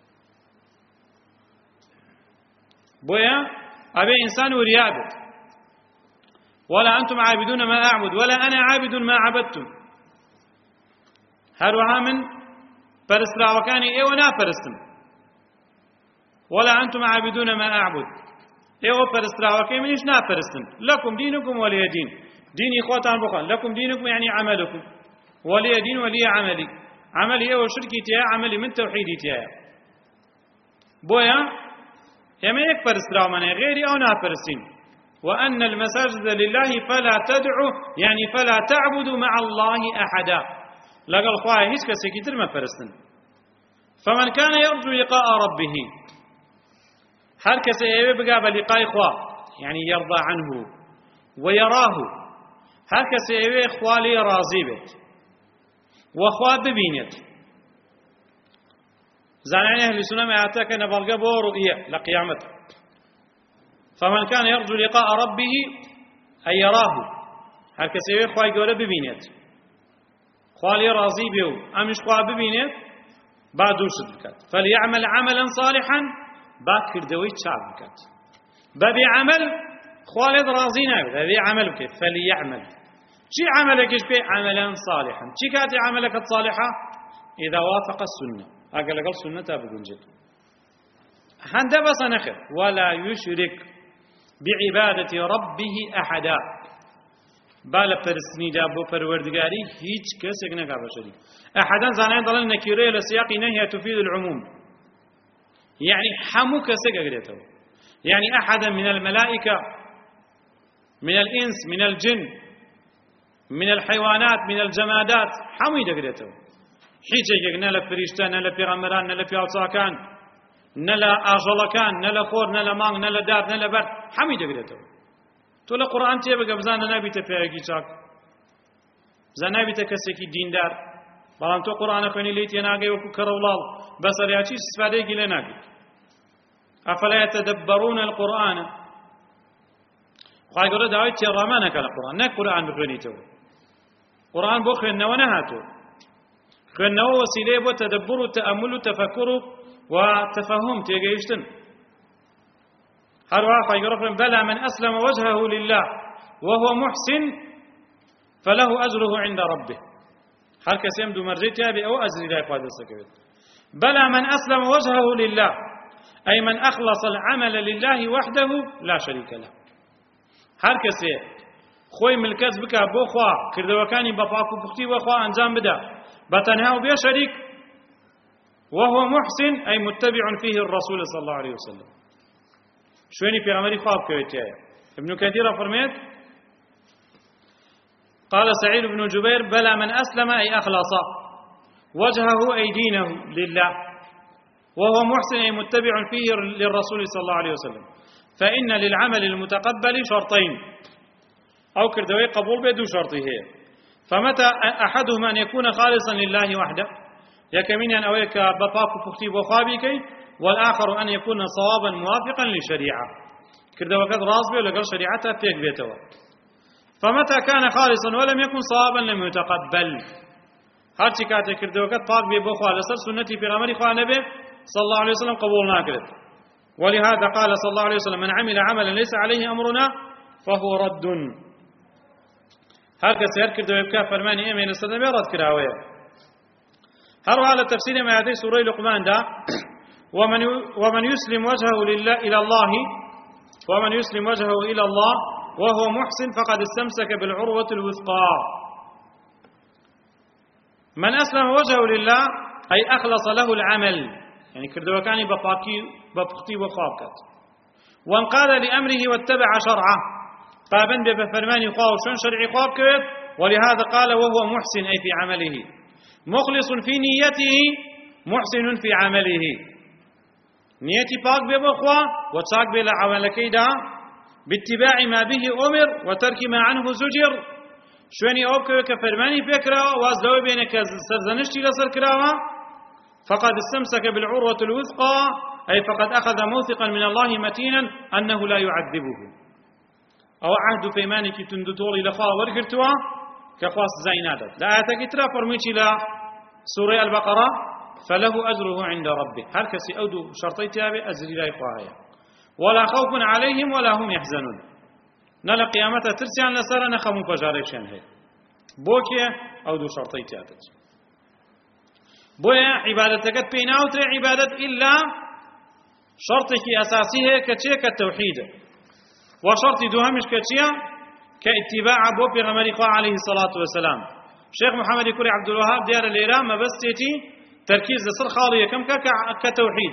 بويا أبي إنسان وريابت ولا أنتم عابدون ما أعبد ولا أنا عابد ما عبدتم هروها من پرسترا وكاني إيوة نا پرستم ولا أنتم عابدون ما أعبد إيوة پرسترا وكاني منش نا پرستم لكم دينكم ولي دين ديني خواتان بخان لكم دينكم يعني عملكم ولي دين ولي عملي عملي إيوة شركي تيا عملي من توحيدي تيا بويا يما يك پرستراو منه غيري أو نا پرستين وأن المساجد لله فلا تدعوا يعني فلا تعبدوا مع الله أحدا لقل خواه هيش كسي كتر ما پرستن فمن كان يرجو لقاء ربه هر كسي ايوه بقى بلقاء خواه يعني يرضى عنه ويراه هر كسي ايوه خواه لي راضي بيت وخواه ببينت زانعني أهل السنة ما أعتاك نبالغ بو رؤية لقيامته فمن كان يرجو لقاء ربه أي يراه هل كسيوي خواهي قوله ببينيت خواهي راضي بيو أمش خواهي ببينيت بعد وشد بكات فليعمل عملا صالحا باكر دوي تشعب بكات بابي عمل خواهي راضي نابد بابي عمل بكات فليعمل شي عملك إيش بي عملا صالحا شي كاتي عملك الصالحة إذا وافق السنة أقل سنة بقول جد هندا بس نخر ولا يشرك بعبادة ربه أحدا بالا پرسني جابو پروردگاري هيج كسك نقاب شريك أحدا زانين ضلل نكيري لسياق نهي تفيد العموم يعني حمو كسك أقريته يعني أحدا من الملائكة من الإنس من الجن من الحيوانات من الجمادات حمو يدقريته هیچ نلا فريشتا نلا پیغمبران نلا پیاوچاکان نلا آجلکان نلا خور نلا مانگ نلا دار نلا بر همی دگرتو تو لقرآن تیه بگه بزن نبیت پیاگی چاک بزن نبیت کسی کی دیندار بلام تو قرآن کنی لیت یناگی وکو کرولال بسر یا چی استفاده گی لناگی افلا يتدبرون القرآن خواهی گره دعوی تیه رامانه کل قرآن نه قرآن بخونی تو قرآن بخون نو نهاتو خونو وسیله بو تدبر و تأمل و تفکر و تفهم تيجيشتن هر واحد يقول بلى من أسلم وجهه لله وهو محسن فله أجره عند ربه هر كسي يمدو مرجيت يابي أو أجر لا يقاد السكوت بلى من أسلم وجهه لله أي من أخلص العمل لله وحده لا شريك له هر كسي خوي ملكز بك بوخوا كردوكاني بفاكو بختي وخوا أنجام بدا بتنهاو بيا شريك وهو محسن أي متبع فيه الرسول صلى الله عليه وسلم شويني في عمري خواب كويتيا ابن كثير فرميت قال سعيد بن جبير بلى من أسلم أي أخلص وجهه أي دينه لله وهو محسن أي متبع فيه للرسول صلى الله عليه وسلم فإن للعمل المتقبل شرطين أو كردوي قبول بدو شرطه هي فمتى أحدهما أن يكون خالصا لله وحده يكمن أن أويك بطاق فختي وخابيكي والآخر أن يكون صوابا موافقا للشريعة كردوي قد رازبه لقل شريعتها تيك بيتوا فمتى كان خالصا ولم يكن صوابا لم يتقبل هرچی کاته کردو که پاک بی بخوا لسر سنتی پیغمبری خواه نبی صلى الله عليه وسلم قبول ناكرت ولهذا قال صلى الله عليه وسلم من عمل عملا ليس عليه أمرنا فهو رد هر کس هر کردو بکا فرمانی امین السلام رد کراوه هر حال تفسير ما هذه سورة لقمان دا ومن يسلم وجهه لله إلى الله ومن يسلم وجهه إلى الله وهو محسن فقد استمسك بالعروة الوثقى من أسلم وجهه لله أي أخلص له العمل يعني كردوا كان ببختي وخابكت وانقاد لأمره واتبع شرعه طابا بفرمان خواه شون شرعي خوابكت ولهذا قال وهو محسن أي في عمله مخلص في نيته محسن في عمله نيتي باق ببخوا وتساق بلا عملكي دا باتباع ما به أمر وترك ما عنه زجر شوێنی ئەو بکەوێت کە فەرمانی پێکراوە واز لەوەی بێنێ کە سەرزەنشتی لەسەر کراوە فقد استمسك بالعروة الوثقى أي فقد أخذ موثقا من الله متينا أنه لا يعذبه أو عهد فيمانك تندطولي لخوا ورقرتوا كخواص زينادت لا أتكترا فرميتي لا سورة البقرة فله أجره عند ربه هل كسي أودو شرطي تابع أجري لا يخواهي ولا خوف عليهم ولا هم يحزنون نلا قيامته ترسيان لسر نخمو فجاريشان هي بوكي أو دو شرطي تابت بويا عبادتك بيناوتر عبادة إلا شرطك أساسيه كتشيك التوحيد وشرط دوهمش كتشيا كاتباع أبو بيغمر عليه الصلاة والسلام شيخ محمد كوري عبد الوهاب ديار الإيران ما بس تيتي تركيز لسر خالية كم كتوحيد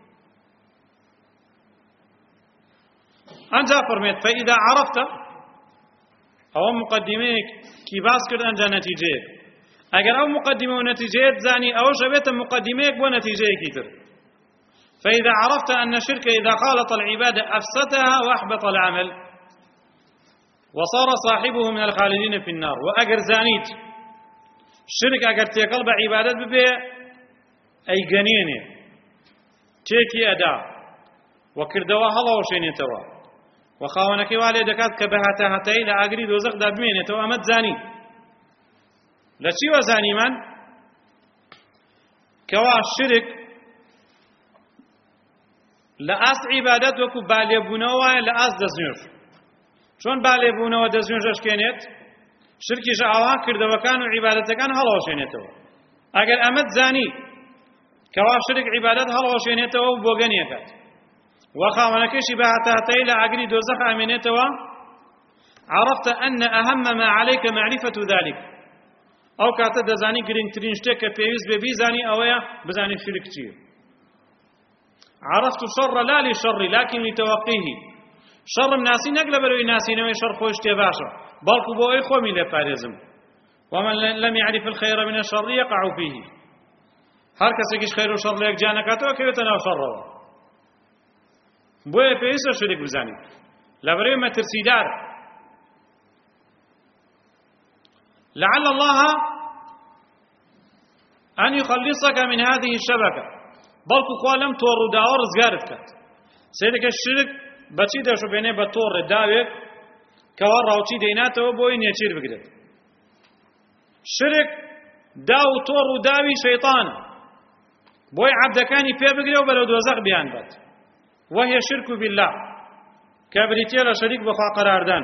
أنجا فرميت فإذا عرفت أو مقدميك كي باسكر أنجا نتيجيك أجر أو مقدمة ونتيجيك زاني أو شبيت مقدميك ونتيجيك كتر فإذا عرفت أن الشرك إذا خالط العبادة أفسدها وأحبط العمل وصار صاحبه من الخالدين في النار وأجر زانيت الشرك أجر تيقلب عبادة ببي أي جنينة تيكي أداء وكردوا هلا وشينيتوا وخاونك والي دكات كبهتا هتاي لا اغري دوزخ دابمينه تو امد زاني لا شي وزاني من كوا الشرك لا اس عبادت وكو باليبونوا لا اس دزنير شلون باليبونوا دزنير جشكنيت شركي جاوا كرده وكانوا عبادتكان هلوشينيتو اگر امد زاني كوا شرك عبادت هلوشينيتو بوغنيكات وخاونك شبهته إلى عقل دوزخ أمينته عرفت أن أهم ما عليك معرفة ذلك أو كاتد زاني قرين ترينشتك بيوز ببيزاني أو بزاني شركتي عرفت الشر لا للشر لكن لتوقيه شر الناس نقلب له الناس نوي شر خوش تباشا بل بو إخوة من لفارزم ومن لم يعرف الخير من الشر يقع فيه هر كسيكش خير وشر لك جانكاتو كيوتنا شره بويا بيسا شرك بزاني لبري ما ترسيدار لعل الله أن يخلصك من هذه الشبكة بل قوالم تور داور زغارتك سيدك الشرك بچي ده شو بينه بتور داوي كوار راوچي ديناته بوي نيچير بگرت شرك داو تور داوي شيطان بوي عبدكاني بي بگريو بلو دوزخ بيان بات وهي شرك بالله كابريتيلا شريك بخوا قرار دان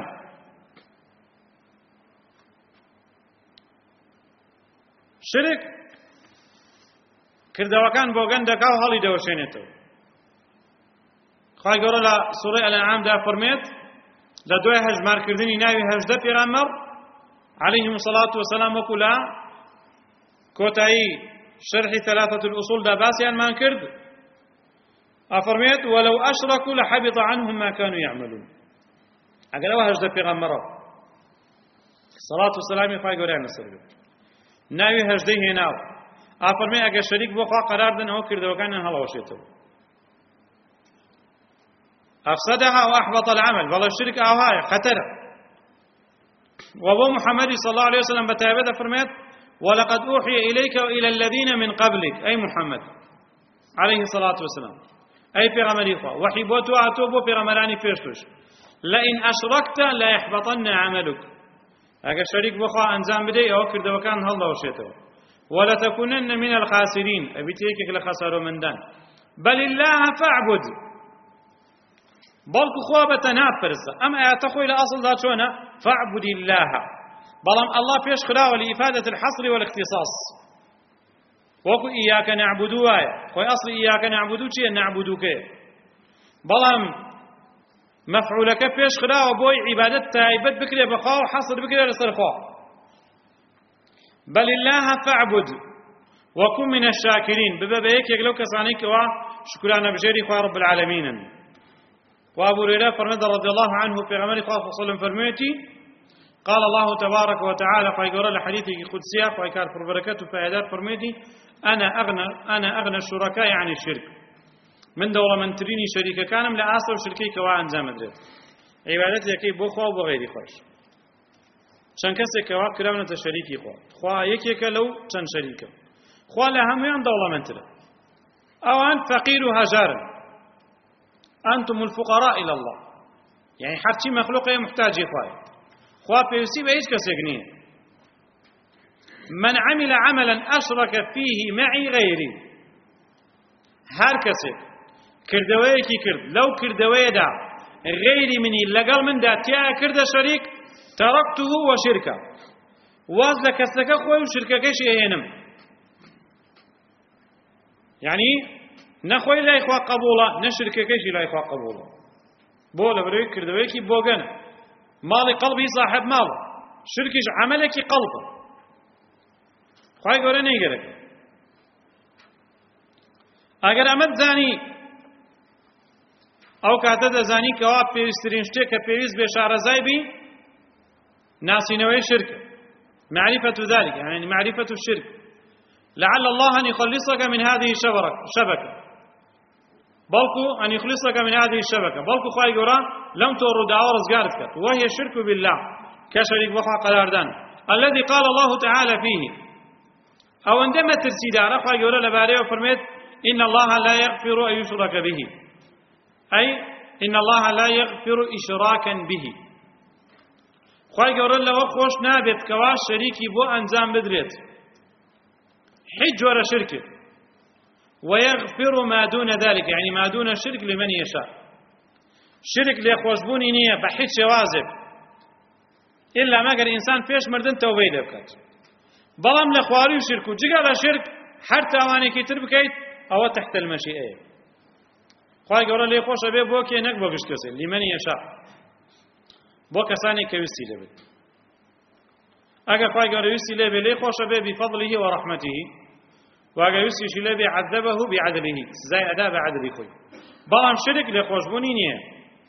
شرك كردوكان بوغن دكاو هالي دوشينيتو خواهي قرر لسورة الأنعام دا فرميت لدوية هجمار كردني ناوي هجدة پیغمبر عليهم الصلاة والسلام وكلا كوتاي شرح ثلاثة الأصول دا باسيان مان كرد أفرميت ولو أشركوا لحبط عنهم ما كانوا يعملون أقل هجدة پیغمبر الصلاة والسلام خواهي قرر نصر ناوي هجده هناو أفرمي أقل شريك بخوا قرار دن أو كردوكان هلا وشيتو أفسدها وأحبط العمل والله الشرك أوهاي خطر وابو محمد صلى الله عليه وسلم بتابعه فرمت ولقد أوحي إليك وإلى الذين من قبلك أي محمد عليه الصلاة والسلام أي پیغمبر إخوة وحي بوتو أتوبو پیغمبراني فيرتوش لئن أشركت لا يحبطن عملك أجا شريك بخوا أنزام بدي أو كرد وكان هلا وشيته ولا تكونن من الخاسرين أبيتيك لخسروا من دان بل الله فاعبد بل خوابة نافرس أما أتخوي إلى أصل ذات شونا فاعبد الله بلام الله فيش خلاوة لإفادة الحصر والاختصاص وكو إياك نعبدو آية خوي أصل إياك نعبدو چية نعبدوك بلام مفعولك فيش خلاوة بوي عبادت تايبت بكري بخوا وحصر بكري لصرخوا بل الله فاعبد وكن من الشاكرين ببابيك يقلو كسانيك وشكرانا بجيري خواه رب العالمين وأبو هريرة فرمد رضي الله عنه في غمر خواه صلى الله عليه وسلم قال الله تبارك وتعالى فيقول لحديثه قدسية فيكار بركاته فإدار فرميتي أنا أغنى الشركاء عن الشرك من دولة من تريني شريكة كانم لأصل شركي كواعن زامدرت عبادتي يكي بخوا وبغيري خوش شان كسي كوا كراونة شريكي خوا يكيك لو شان شريكة خوا لهم يان دولة من ترى أو أنت فقير هجار أنتم الفقراء إلى الله يعني حرشي مخلوق محتاج إخوائي خوا بيوسي بأيش كسيقنيه من عمل عملا أشرك فيه معي غيري هر كسيق كردويكي كرد لو كردوي دا غيري مني لقل من دا تيا كرد شريك تركته وشركه وازل كسلك خوي وشركك شيئينم يعني نخوي لا إخوة قبولا نشركك شيء لا إخوة قبولا بولا بريك كردويكي بوغانا مالي قلبي صاحب مال شركش عملك قلبه خواهي قولا نيقرك اگر امد زاني او كاتد زاني كواب بيسترين شتك بيوز بشار زايبي ناسي نوي شرك معرفة ذلك يعني معرفة الشرك لعل الله أن يخلصك من هذه الشبكة بلكو أن يخلصك من هذه الشبكة بلكو خواهي قولا لم تورد عورز قارتك وهي الشرك بالله كشريك وخا قلاردان الذي قال الله تعالى فيه أو عندما ترسي دارا خواهي قولا لباريه وفرميت إن الله لا يغفر أن يشرك به أي إن الله لا يغفر إشراكا به خواهي قولا لو خوش نابت كواش شريكي بو أنزام بدريت حج ولا شركه ويغفر ما دون ذلك يعني ما دون الشرك لمن يشاء شرك ليخوشبوني نية بحيث واجب إلا ما قال إنسان فيش مردن توبه لبكت بلام لخواري وشركو جيقا شرك حتى واني كتر بكيت أو تحت المشيئة خواهي قولا لي خوش أبي بوكي نك بوكش كسي لمن يشاء بوكا ساني كويسي لبت أقا خواهي قولا يسي لبي لي خوش أبي بفضله ورحمته واقع يسي شلبي عذبه بعدله زي أداء بعدل خوي بلام شرك لخوشبوني نية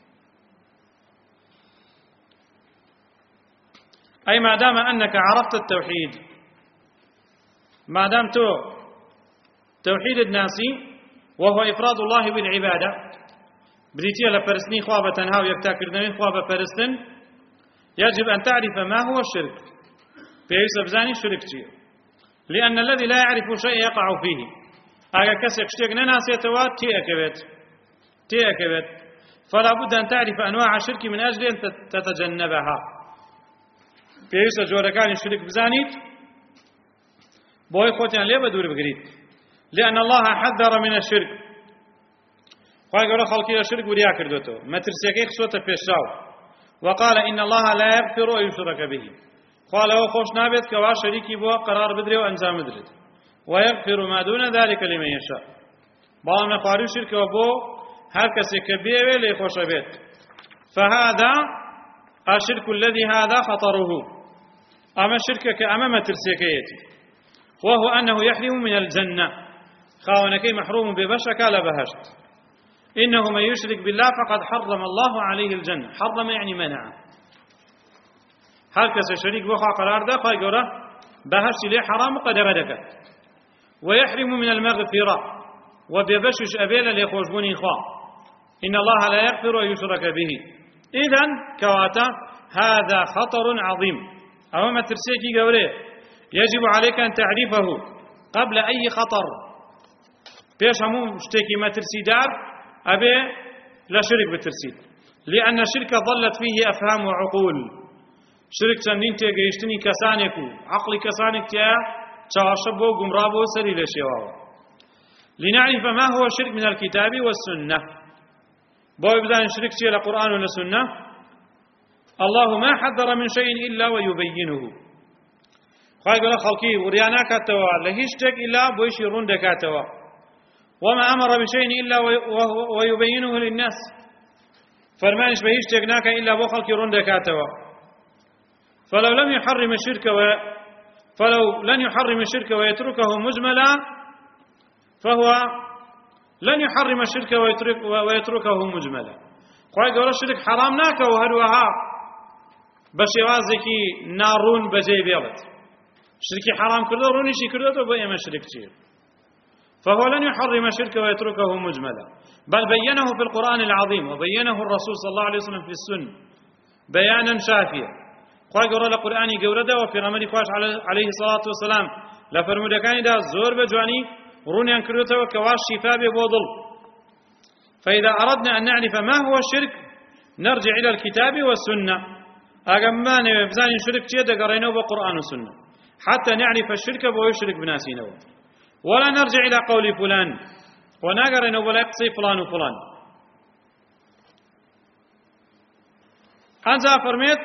أي ما دام أنك عرفت التوحيد ما دام توحيد الناسي وهو إفراد الله بالعبادة بريتيا لفرسني خوابة تنهاو يكتاكردنين خوابة فرسن يجب أن تعرف ما هو الشرك في يوسف زاني شرك شيء لأن الذي لا يعرف شيء يقع فيه أجا كسك شتيك ناسيتوا تيأكبت فلا بد أن تعرف أنواع الشرك من أجل أن تتجنبها في يوسف جوركان الشرك بزانيت بوي خوتيان ليه بدور بقريت لأن الله حذر من الشرك قال قال خلقي الشرك وريا كردوتو ما ترسيكي خصوته في الشاو وقال إن الله لا يغفر أن يشرك به قال هو خوش نابت كوا شريكي بوا قرار بدري وأنزام بدري ويغفر ما دون ذلك لمن يشاء بعض نخواري شرك وبو هر كسي كبيوي لي خوش بيت فهذا الشرك الذي هذا خطره أما الشرك كأمام ترسيكيتي وهو أنه يحرم من الجنة خاونكي محروم ببشك لا بهشت إنه من يشرك بالله فقد حرم الله عليه الجنة حرم يعني منعه هر کس شریک بخوا قرار ده خواهی گوره بهشت لی حرام قدر دکت ويحرم من المغفرة وبيبشش أبيلا ليخوشبوني خواه إن الله لا يغفر أن يشرك به إذن كواتا هذا خطر عظيم أو ما ترسيكي قولي يجب عليك أن تعرفه قبل أي خطر بيش همو اشتكي ما ترسي دار أبي لا شرك بترسيد لأن الشرك ظلت فيه أفهام وعقول شرك چندین تێگەیشتنی کەسانێک و عقلی کەسانێک تیا چاوەشە بۆ گومڕابۆ سەری لە شێواوە لنعرف ما هو الشرك من الكتاب والسنة بۆی بزانین شرك چیە لە قورئان و لە سنة الله ما حذر من شيء إلا ويبينه خواهی گەورە خەڵکی وریان ناکاتەوە لە هیچ شتێک ئیلا بۆیشی ڕوون دەکاتەوە وما أمر بشيء إلا ويبينه للناس فرمانش بهيش شتێک إلا بۆ خەڵکی ڕوون دەکاتەوە فلو لم يحرم الشرك ويتركه مجملا فهو لن يحرم الشرك ويتركه مجملا خواهی گەورە شرك حرام ناکەوە هەروەها بە شێوازێکی ناڕوون بەجێ بێڵێت شركي حرام كردو رونيشي كردو بو إما شرك شيء فهو لن يحرم الشرك ويتركه مجملا بل بينه في القرآن العظيم وبينه الرسول صلى الله عليه وسلم في السنة بيانا شافيا خواهي قرأ القرآن قورده وفي غمري خواش عليه الصلاة والسلام لفرمودكاني دا زور بجواني رونيان كردوته وكواش شفاء بوضل فإذا أردنا أن نعرف ما هو الشرك نرجع إلى الكتاب والسنة أقمان بزاني شرك تيدا قرينه بقرآن والسنة حتى نعرف الشرك ويشرك بناسينه ولا نرجع إلى قول فلان ونقرأ ولا يقصي فلان وفلان أنزا فرميت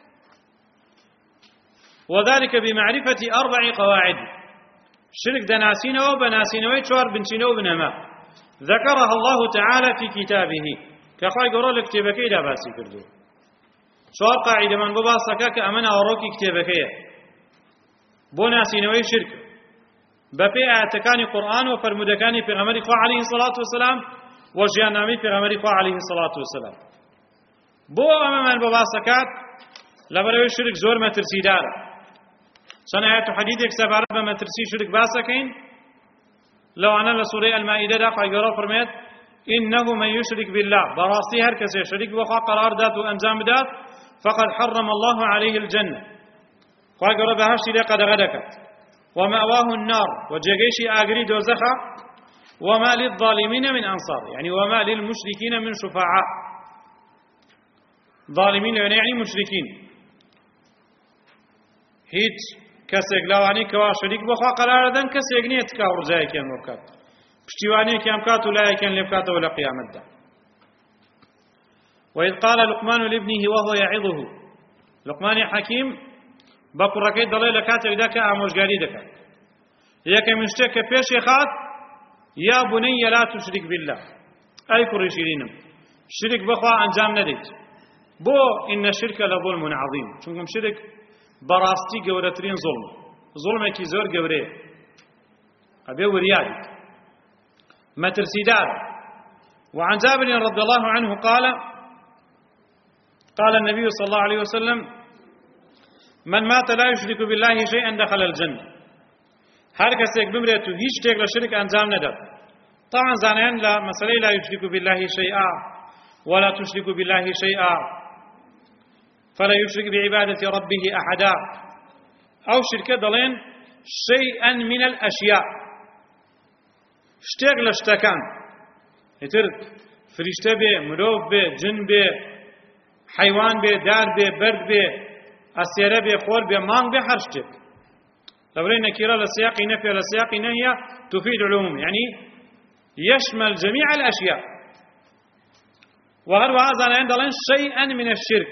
وذلك بمعرفة 4 قواعد شرك دناسينه وبناسينه ويشوار بنشينه وبنما ذكرها الله تعالى في كتابه كخواهي قرأ لكتابك إلى باسي كردو شوار قاعدة من بباسك كأمنا وروكي كتابك بۆ ناسینەوەی شرک بەپێ ئاەتەکانی قورئان و فەرمودەکانی پێغەمبەری خوا عەلەیهی سەڵات وسەلام و ژیاننامەی پێغەمبەری خوا عەلەیهی سەڵات وسەلام بۆ ئەمەمان بە باسەکات لەبەرەوەی شرک زۆر مەترسیدارە چەند ئاەت و حەدیثێک سەبارەت بە مەترسی شرک باسەکەین لەوانە لە سوورەی ئەلمائیدەدا خوای گەورە فەرمێت إنه من يشرك بالله براستي هر کسی شرک بخوا قرار داد و ئەنجام بدات فقد حرم الله عليه الجنة خواهی گەورە بەهەشتی لێ قەدەغە دەکات ومأواه النار وجێگەیشی ئاگری دۆزەخە وما للظالمين من أنصار يعني وما للمشركين من شفعاء ظالمين يعني مشركين هیچ کەسێک لەوانەی کەوا شەریک بخوا قەرار دەن کەسێک نییە تکا و ڕجایەکیان بۆ بکات پشتیوانیەکیان بکات و لایەکیان لێ بکاتەوە لە قیامەتدا وإذ قال لقمان لابنه وهو يعظه لقمان حكيم بقركي دليل كاتك داك اموجاري دك ياك من شتك بيش خات يا بني لا تشرك بالله اي كرشيرينم شرك بخوا انجام نديت بو ان الشرك لظلم عظيم چونكم شرك براستي گورترين ظلم كي زور گوري ابي ورياد ما ترسيدار وعن جابر رضي الله عنه قال النبي صلى الله عليه وسلم من مات لا يشرك بالله شيئا دخل الجنة هر کەسێک بمرێت و هیچ شتێک لە شرک ئەنجام نەدات طبعا زانیان لە مەسەلەی لا يشرك بالله شيئا ولا تشرك بالله شيئا فلا يشرك بعبادة ربه أحدا أو شركة دلين شيئا من الأشياء شتێک لە شتەکان ئیتر فریشتە بێ مرۆڤ بێ جن بێ حیوان بێ دار بێ بەرد بێ أسيرة بخور بمان بحرشتك لبرين نكيرة لسياق نفي لسياق نهي تفيد العموم يعني يشمل جميع الأشياء وهل وهذا عندنا شيئا من الشرك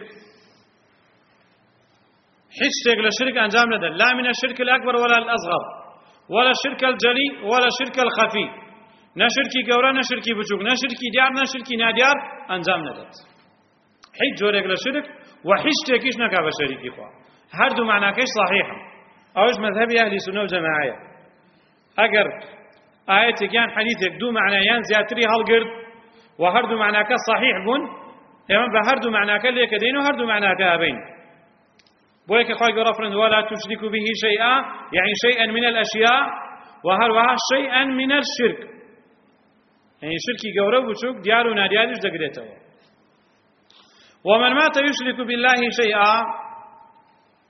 حشتك للشرك أنجام لدى لا من الشرك الأكبر ولا الأصغر ولا الشرك الجلي ولا الشرك الخفي نشركي قورا نشركي بچوك نشركي ديار نشركي ناديار أنجام لدى حج جورك للشرك وحشتكيش نكا بشريكي خوا هر دو معناكيش صحيحة اوش مذهبي اهل سنة وجماعية اگر آياتك يان حديثك دو معنايان زياتري هالقرد وهر دو معناكا صحيح بون اما بهر دو معناكا ليك دين وهر دو معناكا ابين بويك خواهي قرفرن ولا تشركوا به شيئا يعني شيئا من الاشياء وهر وها شيئا من الشرك يعني شركي قورو بشوك ديارو ناديالوش دقريتو ومن مات يشرك بالله شيئا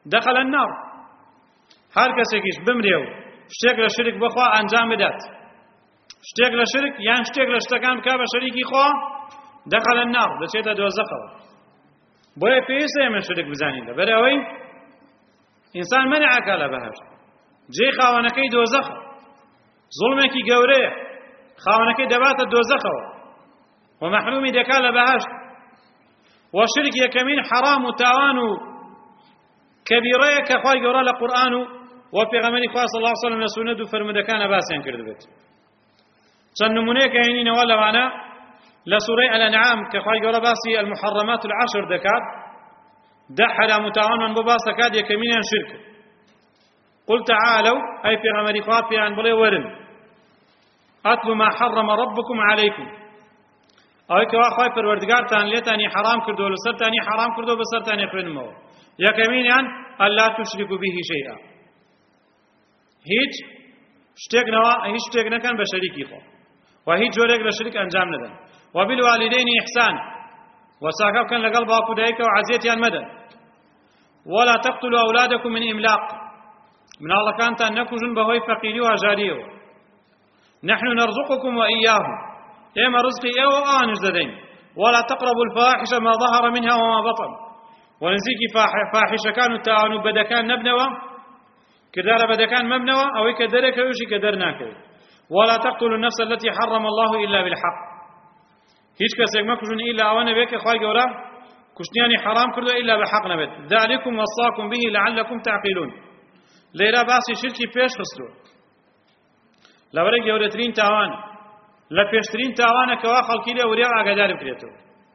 دخل النار هر کەسێکیش بمرێ و شتێک لە شرک بخوا ئەنجام بدات شتێک لە شرک یان شتێک لە شتەکان بکا بە شەریکی خوا دخل النار دەچێتە دۆزەخەوە بۆیە پێویستە ئێمە شرک بزانین لەبەرەوەی ئینسان مەنعەکە لە بەهەشت جێی خاوەنەکەی دۆزەخە زوڵمێکی گەورەیە خاوەنەکەی دەباتە دۆزەخەوە و مەحرومی دەکا لە بەهەشت و شرک یەکەمین حەرام و تاوان و کەبیڕەیە کە خوای گەورە لە قورئان و پێغەمبەری خوا صلی الله علیه و سلم لە سونەت و فەرمودەکانە باسییان کردبێت چەند نمونەیەک هێنینەوە لەوانە لە سوورەی ئەلەنعام کە خوای گەورە باسی المحرمات العشر دەکات ده حرام و تاوانمان بۆ باس دەکات یەکەمینیان شرکە قل تعالوا أي في غمر خاطئ عن بلي ورن أتل ما حرم ربكم عليكم أي كوا خاي پروردگار تان لتاني حرام كردو لسرتاني حرام كردو بسرتاني خوينمو يا كمين أن ألا تشركوا به شيئا هيج شتێک هیچ شتێک نەکەن بە شەریکی خۆ و هیچ جۆرێک لە شرک ئەنجام نەدەن وبالوالدين إحسان وساکە بکەن لەگەڵ باوک و دایکەوە عەزیەتیان مەدەن ولا تقتلوا أولادكم من إملاق مناڵەکانتان نەکوژن بەهۆی فەقیری و هەژاریەوە نحن نرزقكم وإياهم ئێمە ڕزقی ئێوە ئەوانش دەدەین ولا تقربوا الفواحش ما ظهر منها وما بطن ونزيكي فاحشەکان و تاوان و بەدەکان نەبنەوە كدار بدكان مبنوى أو كدرك يوشي كدرناك ولا تقتلوا النفس التي حرم الله إلا بالحق هيش كسيك ما كجون إلا أوانا بك خواهي قولا كشتياني حرام كردو إلا بحق نبت ذلكم وصاكم به لعلكم تعقلون ليرا باسي شركي بيش خسلو لورق يورترين تاوان لبيشترين تاوانا كوا خلقي لي وريا عقدار بكريتو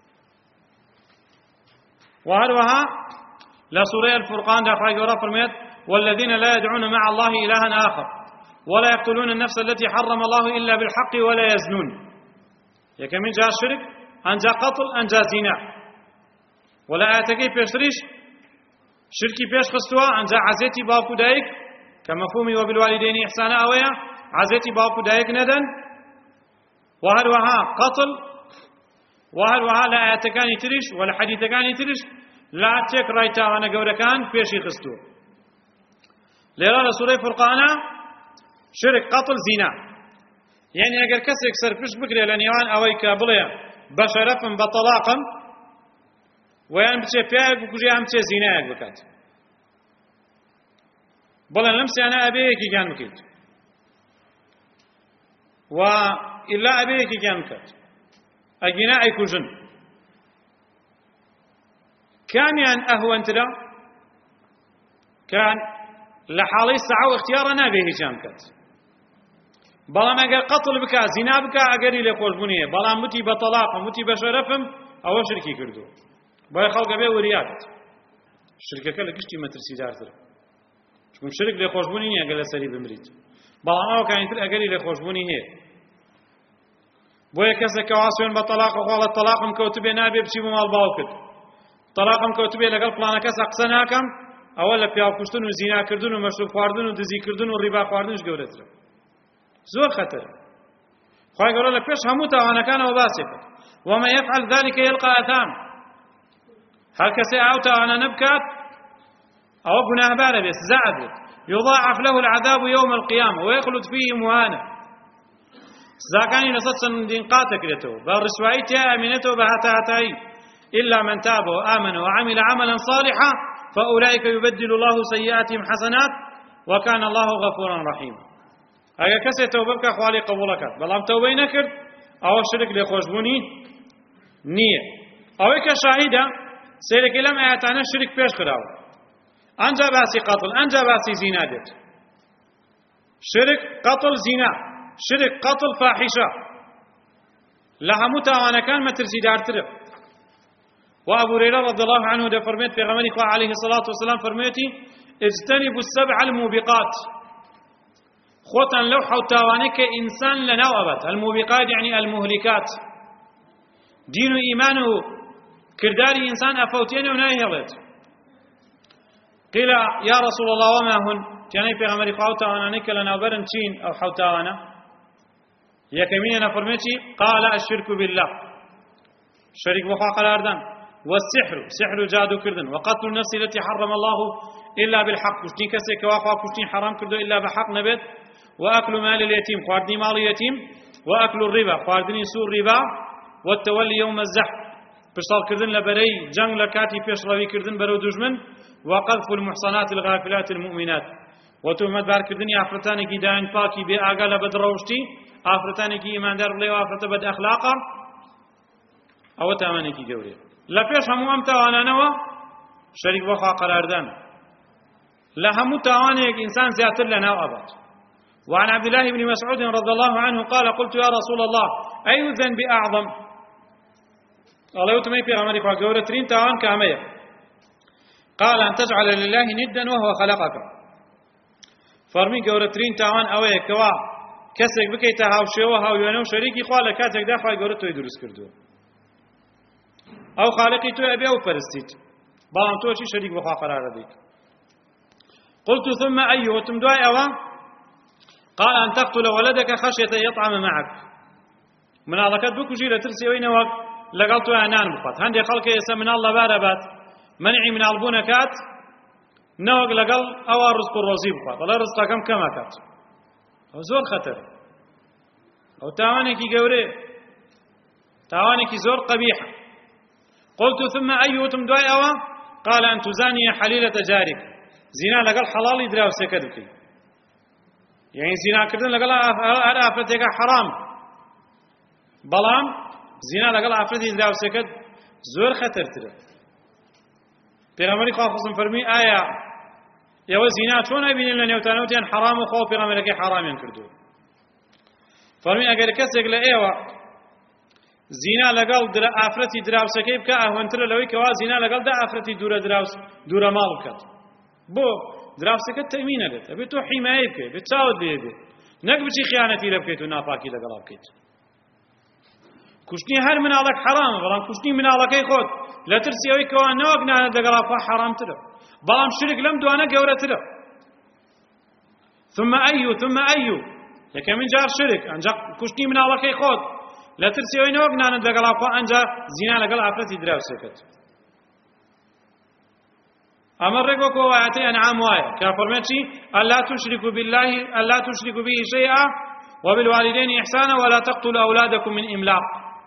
وهروها لسورة الفرقان دا خواهي قولا فرميت والذين لا يدعون مع الله إلها آخر ولا يقتلون النفس التي حرم الله إلا بالحق ولا يزنون يكمن جاء الشرك أن جاء قتل أن جاء زنا ولا آتكي بيشتريش شركي بيش خستوا أن جاء عزيتي باوكو دايك كمفهومي وبالوالدين إحسانا أويا عزيتي باوكو دايك ندن وهروها قتل وهروها لا آتكاني تريش ولا حديثكاني تريش لا أتك رايتا وانا قوركان بيشي خستوا لێرە لە سوورەی فورقانە شرک قەتڵ زینا یعنی ئەگەر کەسێک سەرپشت بگرێ لە نێوان ئەوەی کە بڵێ بە شەرەفم بە تەلاقم ویان بچێ پیاوێک بکوژێ یان بچێ زینایەک بکات بڵێن لەم سیانە ئەبێ یەکێکیان بکەیت و ئیلا ئەبێ یەکێکیان بکات ئەگینا ئەیکوژن کامیان ئەهوەنترە کان لحالي الساعة واختيارا نابي هشام كات بلان اگر قتل بكا زنا بكا اگر الى خوشبونيه بلان متي بطلاق متي بشرفم او شركي كردو باي خلق به وريات شركه كله كشتي مترسي دارتر چون شرك له خوشبوني نه اگر سري بمريت بلان او كان تر اگر الى خوشبوني هي بويا كسه كواسون بطلاق وقال الطلاق مكتوبه نابي بشي مال باوكت طلاق مكتوبه لقل فلان كس اقسناكم أولا بياو كشتن وزنا كردن ومشروب خواردن ودزي كردن وربا خواردنش جورتره زور خطر خواهي قرر لبيش هموتا وانا كان وباسك وما يفعل ذلك يلقى أثام هل كسي أوتا وانا نبكات أو بناه بارا بس زعبت يضاعف له العذاب يوم القيامة ويخلد فيه مهانا زاكاني نصد سندين قاتك لتو بالرسوائي أمنته بهاتا هاتاي إلا من تاب وآمن وعمل عملا صالحا فأولئك يبدل الله سيئاتهم حسنات وكان الله غفورا رحيما اگر کسی توبه بکه خوالی قبول کرد بلام توبه نکرد او شرک لخوشبونی نیه او که شاهده سیرکی لم آیاتانه شرک پیش خراو انجا باسی قتل انجا باسی زنا دید شرک قتل زنا شرک قتل فاحشه لهمو تاوانکان مترسی دارتره وأبو هريرة رضي الله عنه ده فرميت في غماني عليه الصلاة والسلام فرميتي اجتنبوا السبع الموبقات خوتا لو حوتاوانك إنسان لنوابت الموبقات يعني المهلكات دين إيمانه كرداري إنسان أفوتين وناهلت قيل يا رسول الله وما هن يعني في غماني حوتاوانك لنوابرن تين أو حوتاوانا يا كمين أنا فرميتي قال الشرك بالله شرك بخوا قلاردان والسحر سحر جادو كردن وقتل النفس التي حرم الله إلا بالحق كشتني كسك واخوا كشتني حرام كردو إلا بحق نبت وأكل مال اليتيم خواردني مال اليتيم وأكل الربا خواردني سوء الربا والتولي يوم الزحف بشتال كردن لبري جنگ لكاتي پیش روي كردن برو دجمن وقذف المحصنات الغافلات المؤمنات وتهمت بار كردن افرتاني كي داين باكي بي اغا بدروشتي افرتاني كي ایمان دار بلي افرت بد اخلاقا او تامني كي جوري لا پیش همو ام توانانوا شريك وخا قراردان لا همو تواني انسان زياتر لنا وابد وعن عبد الله بن مسعود رضي الله عنه قال قلت يا رسول الله اي ذنب اعظم الله يتمي في عمرك وجورترين توان كاميه قال أن تجعل لله ندا وهو خلقك فرمي جورترين تاوان أوي كوا كسك بكي تهاو شوا هاو يونو شريكي خالق كاتك دافع جورتو يدرس كردو أو خالقي تو أبي أو فرستيت بام تو شي شريك بخوا قرار ديك قلت ثم أيه وتمدواي أوا قال أن تقتل ولدك خشية يطعم معك من الله كد بكو جيرة ترسي وين وقت لقلتو أنان بخات هندي خلقي يسمن الله باربات منعي من البونكات نوق لقل أو رزق الرزيب بخات الله رزق كم كما كات أو زور خطر أو تاوانك جوري تاوانك زور قبيحة قلت ثم أيوتم دواي أوا قال أن تزاني حليلة جارك زنا لقل حلال يدراو سكدك يعني زنا كردن لقل أفرتك حرام بلام زنا لقل أفرت يدراو سكد زور خطر ترى پیغمبری خواه خصم فرمی آیا یو زنا چون ابینین لنیوتانوتیان حرام و خواه پیغمبرکی حرامیان کردو فرمی اگر کسیک لئیوه زنا لقل در آفرتی دراوسکی بکا اهونتر لوی کوا زنا لقل در آفرتی دور مال بکد بو دراوسکت تأمینه بید ابی تو حمایه بکید بید چاود بید نک بچی خیانتی لبکید و ناپاکی لقل بکید كشتني هر من علىك حرام بلام كشتني من علىك خود لا ترسي أوي كوا نوقنا دقلا حرام ترى بلام شرك لم دوانا جورة ترى ثم أيو لكن من جار شرك أنجا كشتني من علىك خود لا ترسي أوي نوقنا دقلا أنجا زنا لقل عفرتي دراو سكت أمر رجوك وآياتي أنعام وايا كفرمتي ألا تشركوا بالله ألا تشركوا به شيئا وبالوالدين إحسانا ولا تقتلوا أولادكم من إملاق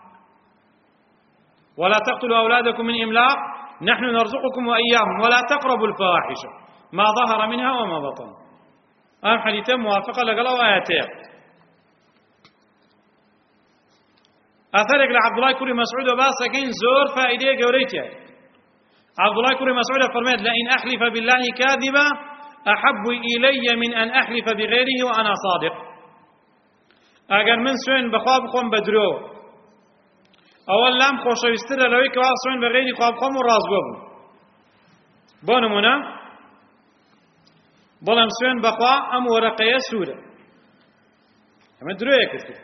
ولا تقتلوا أولادكم من إملاق نحن نرزقكم وإياهم ولا تقربوا الفواحش ما ظهر منها وما بطن أم حديثا موافقة لقلوا آياتين أثرك لعبد الله كوري مسعود وباسكين زور فائدة قوريتها عبد الله كوري مسعود فرميت لئن أحلف بالله كاذبا أحب إلي من أن أحلف بغيره وأنا صادق أجر من سوين بخواب خوم بدرو أول لام خوشويستر لوي كوا سوين بغير خواب خوم ورازقو بونمونا بلام سوين بخوا أم ورقية سورة أما دروية كتير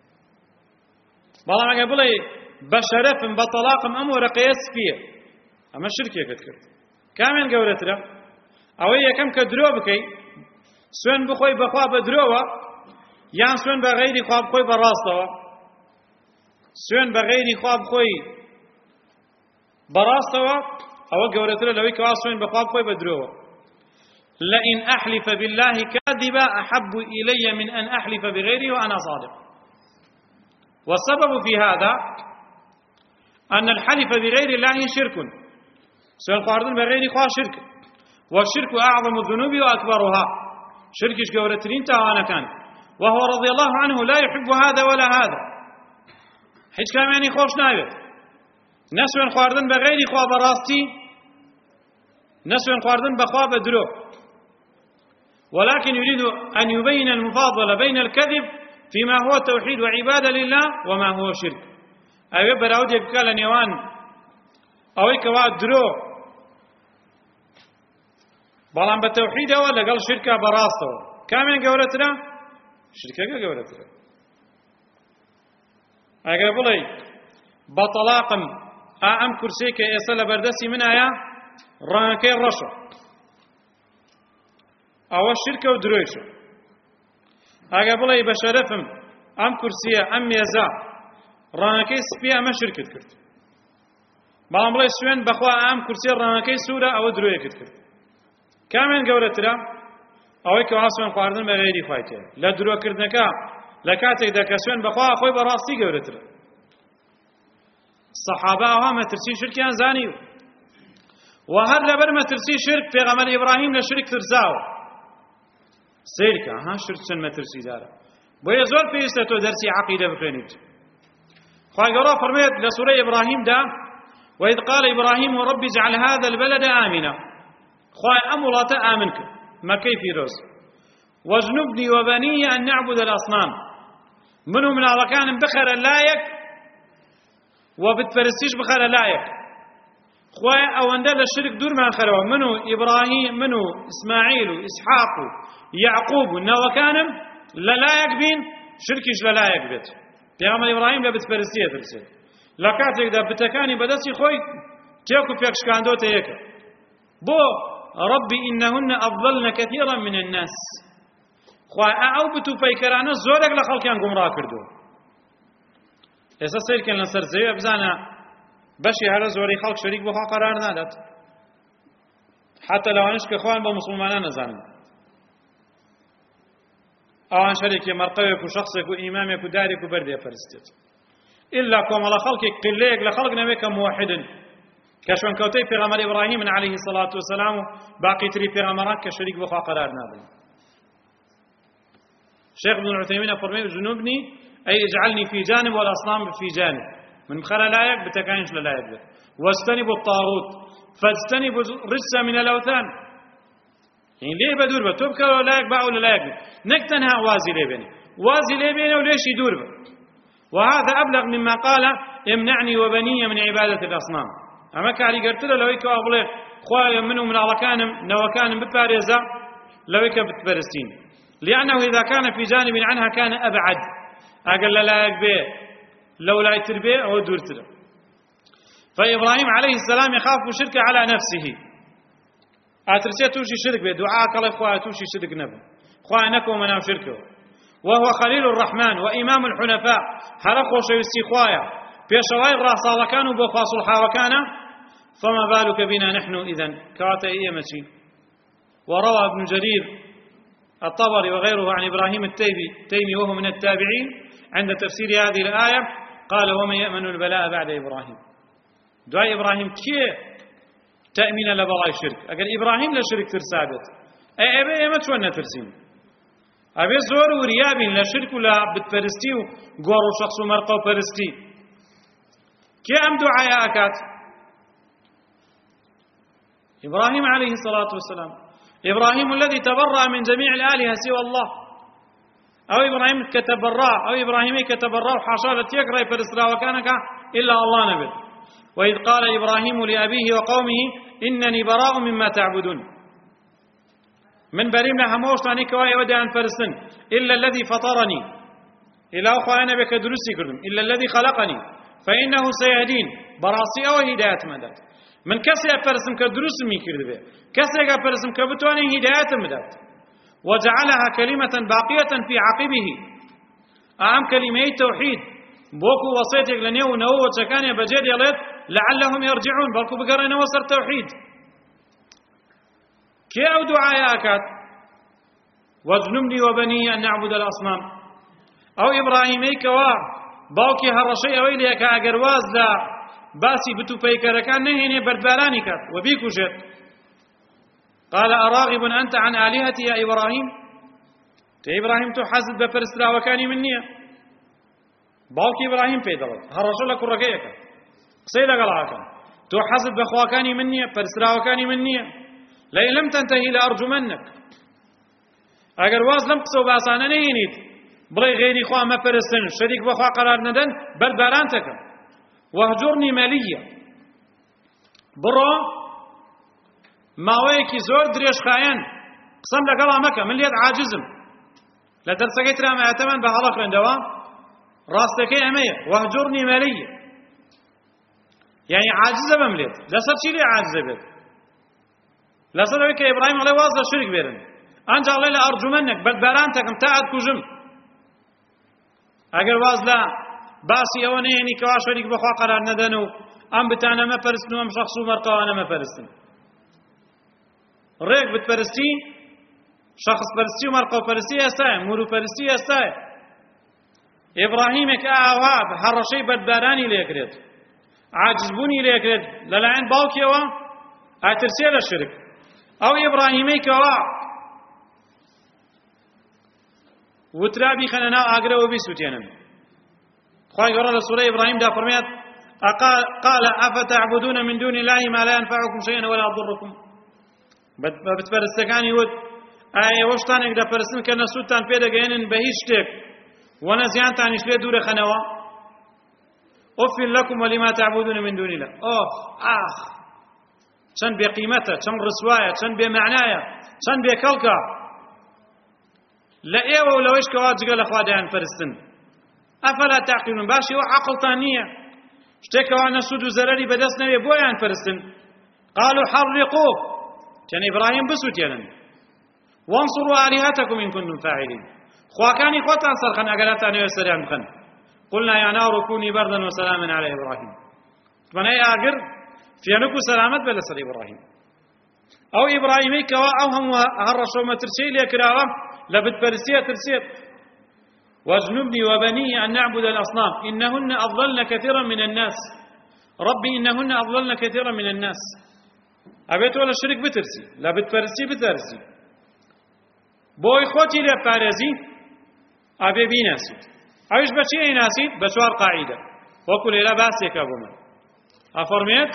بلام أجا بلاي بشرفم بطلاقم أم ورقية سفية أما شركة كتير كامل جورتنا أوي كم كدرو بكي سوين بخوي بخوا بدروه یان سوێن بە غەیری خواب خۆی بەڕاستەوە سوێن بە غەیری خواب خۆی بەڕاستەوە ئەوە گەورەترە لەوەی کەوا سوێن بە خواب خۆی بەدرۆوە لئن أحلف بالله كاذبا أحب إلي من أن أحلف بغيره وأنا صادق والسبب في هذا أن الحلف بغير الله شرك سوێن خواردن بە غەیری خوا شرك والشرك أعظم الذنوب وأكبرها شركش گەورەترین تاوانەکان وهو رضي الله عنه لا يحب هذا ولا هذا هیچ کامیانی خۆش ناوێت نسوێن خواردن بە غەیری خوا بەڕاستی نسوێن خواردن بەخوا بەدرۆ ولكن يريد أن يبين المفاضلة بين الكذب فيما هو توحيد وعبادة لله وما هو شرك أي براود يبكى لنيوان أو كوا درو بلان بتوحيده ولا قال شركة براسته كامل جورتنا شركة جورتنا أجا بلي بطلاقم أم كرسيك يصل بردسي منها يا رانكي الرشا أو الشركة ودرويشة أجا بلي بشرفم أم كرسية أم يزا رانكي سبيا ما شركة كرت بەڵام بڵێ سوێن بەخوا ئام کورسی ڕەنگەکەی سوورە ئەوە درۆیەکت کرد کامیان گەورەترە ئەوەی کە سوێن خواردن بە غەیری خوای تێ لە درۆکردنەکە لە کاتێکدا کە سوێن بەخوا خۆی بەڕاستی گەورەترە سەحابە ئەوها مەترسی شرکیان زانی و هەر لەبەر مەترسی شرک پێغەمبەر ئیبراهیم لە شرک ترساوە سیرکە شرک چەند مەترسی دارە بۆیە زۆر پێویستە تۆ دەرسی عەقیدە بخوێنیت خوای گەورە فەرموویەت لە سوورەی ئیبراهیمدا وإذ قال إبراهيم رب اجعل هذا البلد آمنا خوای ئەم وڵاتە ئامن کرد مەکەی پیرۆز واجنبني وبني أن نعبد الأصنام من و مناڵەکانم بخەرە لایەک و بتپەرستیش بخەرە لایەک خوای ئەوەندە لە شرک دوورمان خەرەوە من و ئیبراهیم من و ئیسماعیل و ئیسحاق و یعقوب و نەوەکانم لە لایەک بین شرکیش لە لایەک بێت پێغەمبەر ئیبراهیم لە بتپەرستیە دەرچێت لە کاتێکدا بتەکانی بەدەستی خۆی تێک و پێکشکاندۆتە یەکە بۆ ربي إنهن أضللن كثيرا من الناس خوای ئەو بت و پەیکەرانە زۆرێک لە خەڵکیان گومڕا کردووە ئێستا سیرکەن لەسەر زەویە بزانە بەشی هەرە زۆرەی خەڵک شەریک بەخوا قەرار نادات حتى لەوانش کە خۆیان بە موسڵمانان نەزانن ئەوان شەرێکی مەرقەوێک و شەخصێک و ئیمامێک و دارێک و بەردێ پەرستێت إلا کۆمەڵە خەڵکێک قلەیەک لە خەڵک نەبێت کە موحدن کە شوێنکەوتەی پێغەمبەر ئیبراهیم عەلەیهی سەڵات وسەلام و باقی تری پێغەمبەران کە شەریک بەخوا قەرار نادەن شيخ ابن عثيمين فرمي جنوبني أي اجعلني في جانب والأصنام في جانب من خلا لايك بتكاينش للايك واجتنبوا الطاغوت فاجتنبوا الرجس من الأوثان يعني ليه بدور بتوبك ولا لايك باع ولا لايك نكتنها وازي ليبيني وازي ليبيني وليش يدور وهذا أبلغ مما قال امنعني وبني من عبادة الأصنام أما كاري قلت له لويك أبلغ خوايا منهم من أركانهم نوكانهم بباريزا لويك بتبرستين لأنه إذا كان في جانب عنها كان أبعد أقل لا يكبه لو لا يتربيه أو دورتره فإبراهيم عليه السلام يخاف الشرك على نفسه أترسي توشي شرك به دعاء الله خواه توشي شرك نبي خواه نكو منام شركه وهو خليل الرحمن وإمام الحنفاء هرقو شيستي خوايا بيشوائي الرأسا وكانوا بخاص الحاوكانا فما بالك بنا نحن إذن كواتا إيمتي وروى ابن جرير الطبري وغيره عن إبراهيم التيمي وهو من التابعين عند تفسير هذه الآية قال ومن يأمن البلاء بعد إبراهيم دعاء إبراهيم كي تأمين لبلاء الشرك أقل إبراهيم لشرك ترسابت أبي إيمت شوانا ترسين أبي زور وريابين لشرك ولا بتفرستي وقور شخص مرقى وفرستي كي أم دعاء أكات إبراهيم عليه الصلاة والسلام إبراهيم الذي تبرأ من جميع الآلهة سوى الله أو إبراهيم كتبرأ أو إبراهيم كتبرأ حاشا لتيقرأ فرسرا وكانك إلا الله نبي وإذ قال إبراهيم لأبيه وقومه إنني براء مما تعبدون من بريم لهموش تاني كواي ودي عن فرسن إلا الذي فطرني إلا أخوانا بك درسي كردم إلا الذي خلقني فإنه سيهدين براسي أو هداية مدد من كسي أفرسم كدروس ميكرد به كسي أفرسم كبتواني هداية مدد وجعلها كلمة باقية في عقبه أعم كلمة توحيد بوكو وصيتك لنيو نو وشكاني بجيد يليت لعلهم يرجعون بلكو بقرين وصر توحيد كي أو دعاياكات واجنبني وبني أن نعبد الأصنام أو إبراهيمي كوا باوكي هرشي أويليك أقرواز لا باسي بتو بيكركان نهيني بردباراني كات وبيكو جت قال أراغب أنت عن آلهتي يا إبراهيم تي إبراهيم تو حاسد بفرسلا وكاني مني باوكي إبراهيم بيدرد هرشو لك الرقيك قصيدة قلعاك تو حاسد بخواكاني مني فرسلا وكاني مني لئن لم تنتهي لأرجمنك أقر واز لم قصو باسانا نهينيت بڵێ غێری خوا مەپەرستن شەریک بەخوا قەرار نەدەن بەربارانتەکەم وەهجوڕنی مەلیە بڕۆ ماوەیەکی زۆر درێژخایەن قسەم لەگەڵا مەکە من لێت عاجزم لە دەرسەکەی ترام ئاەتەمان بە هەڵە خوێندەوە ڕاستەکەی ئەمەیە وەهجوڕنی مەلیە یعنی عاجزە بەم لێت لەسەر چی لێ عاجزە بێت لەسەر ئەوەی کە ئیبراهیم ئەڵێ واز لە شرک بێرن ئەنجا ئەڵێ لە ئەرجومەنێک بەربارانتەکەم تا ئەتکوژم ئەگەر واز لە باسی ئەوە نەیەنی کەوا شەریک بەخوا قەرار نەدەن و ئەم بتانە مەپەرستن و ئەم شەخص و مەرقەوانە مەپەرستن. ڕێک بتپەرستی شخص پەرستی و مەرقەوپەرستی ئێستایە، موروپەرستی ئێستایە. ئیبراهیمێک ئاوا هەڕەشەی بەدبارانی لێکرێت، عاجزبوونی لێکرێت لەلایەن باوکیەوە، ئاترسێ لە شرک. ئەو ئیبراهیمەی کەوا وترابی خەنە ناو ئاگرەوە بیسووتێنن. خوای گەورە لە سوورەی ئیبراهیمدا فەرمێت قال ئەفەتەعبودون من دون الله ما لا ينفعكم شيئا ولا يضركم. بتپەرستەکانی وت ئایا ئێوە شتانێک دەپەرستن کە نەسوودتان پێدەگەێنن بە هیچ شتێک وەنە زیانتانیش لێ دوورەخەنەوە. ئوفل لەکم وەلیما تعبودون من دون الله. ئۆخ ئاخ، چەند بێقیمەتە، چەند ڕسوایە، چەند بێمەعنایە، چەند بێکەڵکە لە ئێوە و لەوەیش کەوا جگە لە خوا دەیان پەرستن. ئەفەلا تعقیلون، باشی ئەوە عەقڵتان نییە؟ شتێکەوە نەسوود و زەرەری بەدەست نەوێ بۆیان پەرستن. قالوا حرقوه، چەند ئیبراهیم بسووتێنن. وانصروا آلهتكم إن كنتم فاعلين، خواکانی خۆتان سەرخەن ئەگەراتان ئێوە سەریان بخەن. قلنا يا نار كوني بردا وسلاما على إبراهيم. تمنى أجر فينكو سلامت بلا سر إبراهيم. أو إبراهيمي كوا أو هم هرشوا ما ترسي ليكراوة لبت برسية ترسيت. واجنبني وبني أن نعبد الأصنام إنهن أضللن كثيرا من الناس. ربي إنهن أضللن كثيرا من الناس. أبيت ولا شرك بترسي لا بترسي بترسي. بوي خوتي لبارزي أبي بيناسي. أيش بشيء ناسي بشوار قاعدة وكل لا باس يكابوما أفرميت.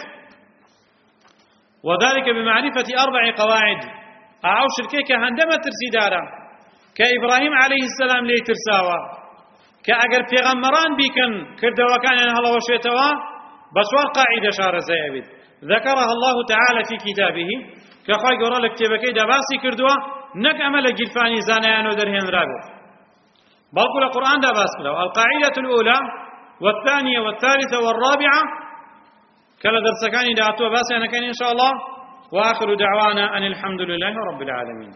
وذلك بمعرفة 4 قواعد أو شركيك عندما ترسي دارا كإبراهيم عليه السلام لي ترساوا كأجر پیغمبران بيكن كردوا كان هلا وشيتوا بشوار قاعدة شار زيابد ذكرها الله تعالى في كتابه كخاي قرا لك كتابك دباسي كردوا نك أمل جلفاني زانيان ودرهن رابط بل كل القرآن ده باس له. القاعدة الأولى والثانية والثالثة والرابعة كلا درسكاني دعتوا باس أنا كان إن شاء الله. وآخر دعوانا أن الحمد لله رب العالمين.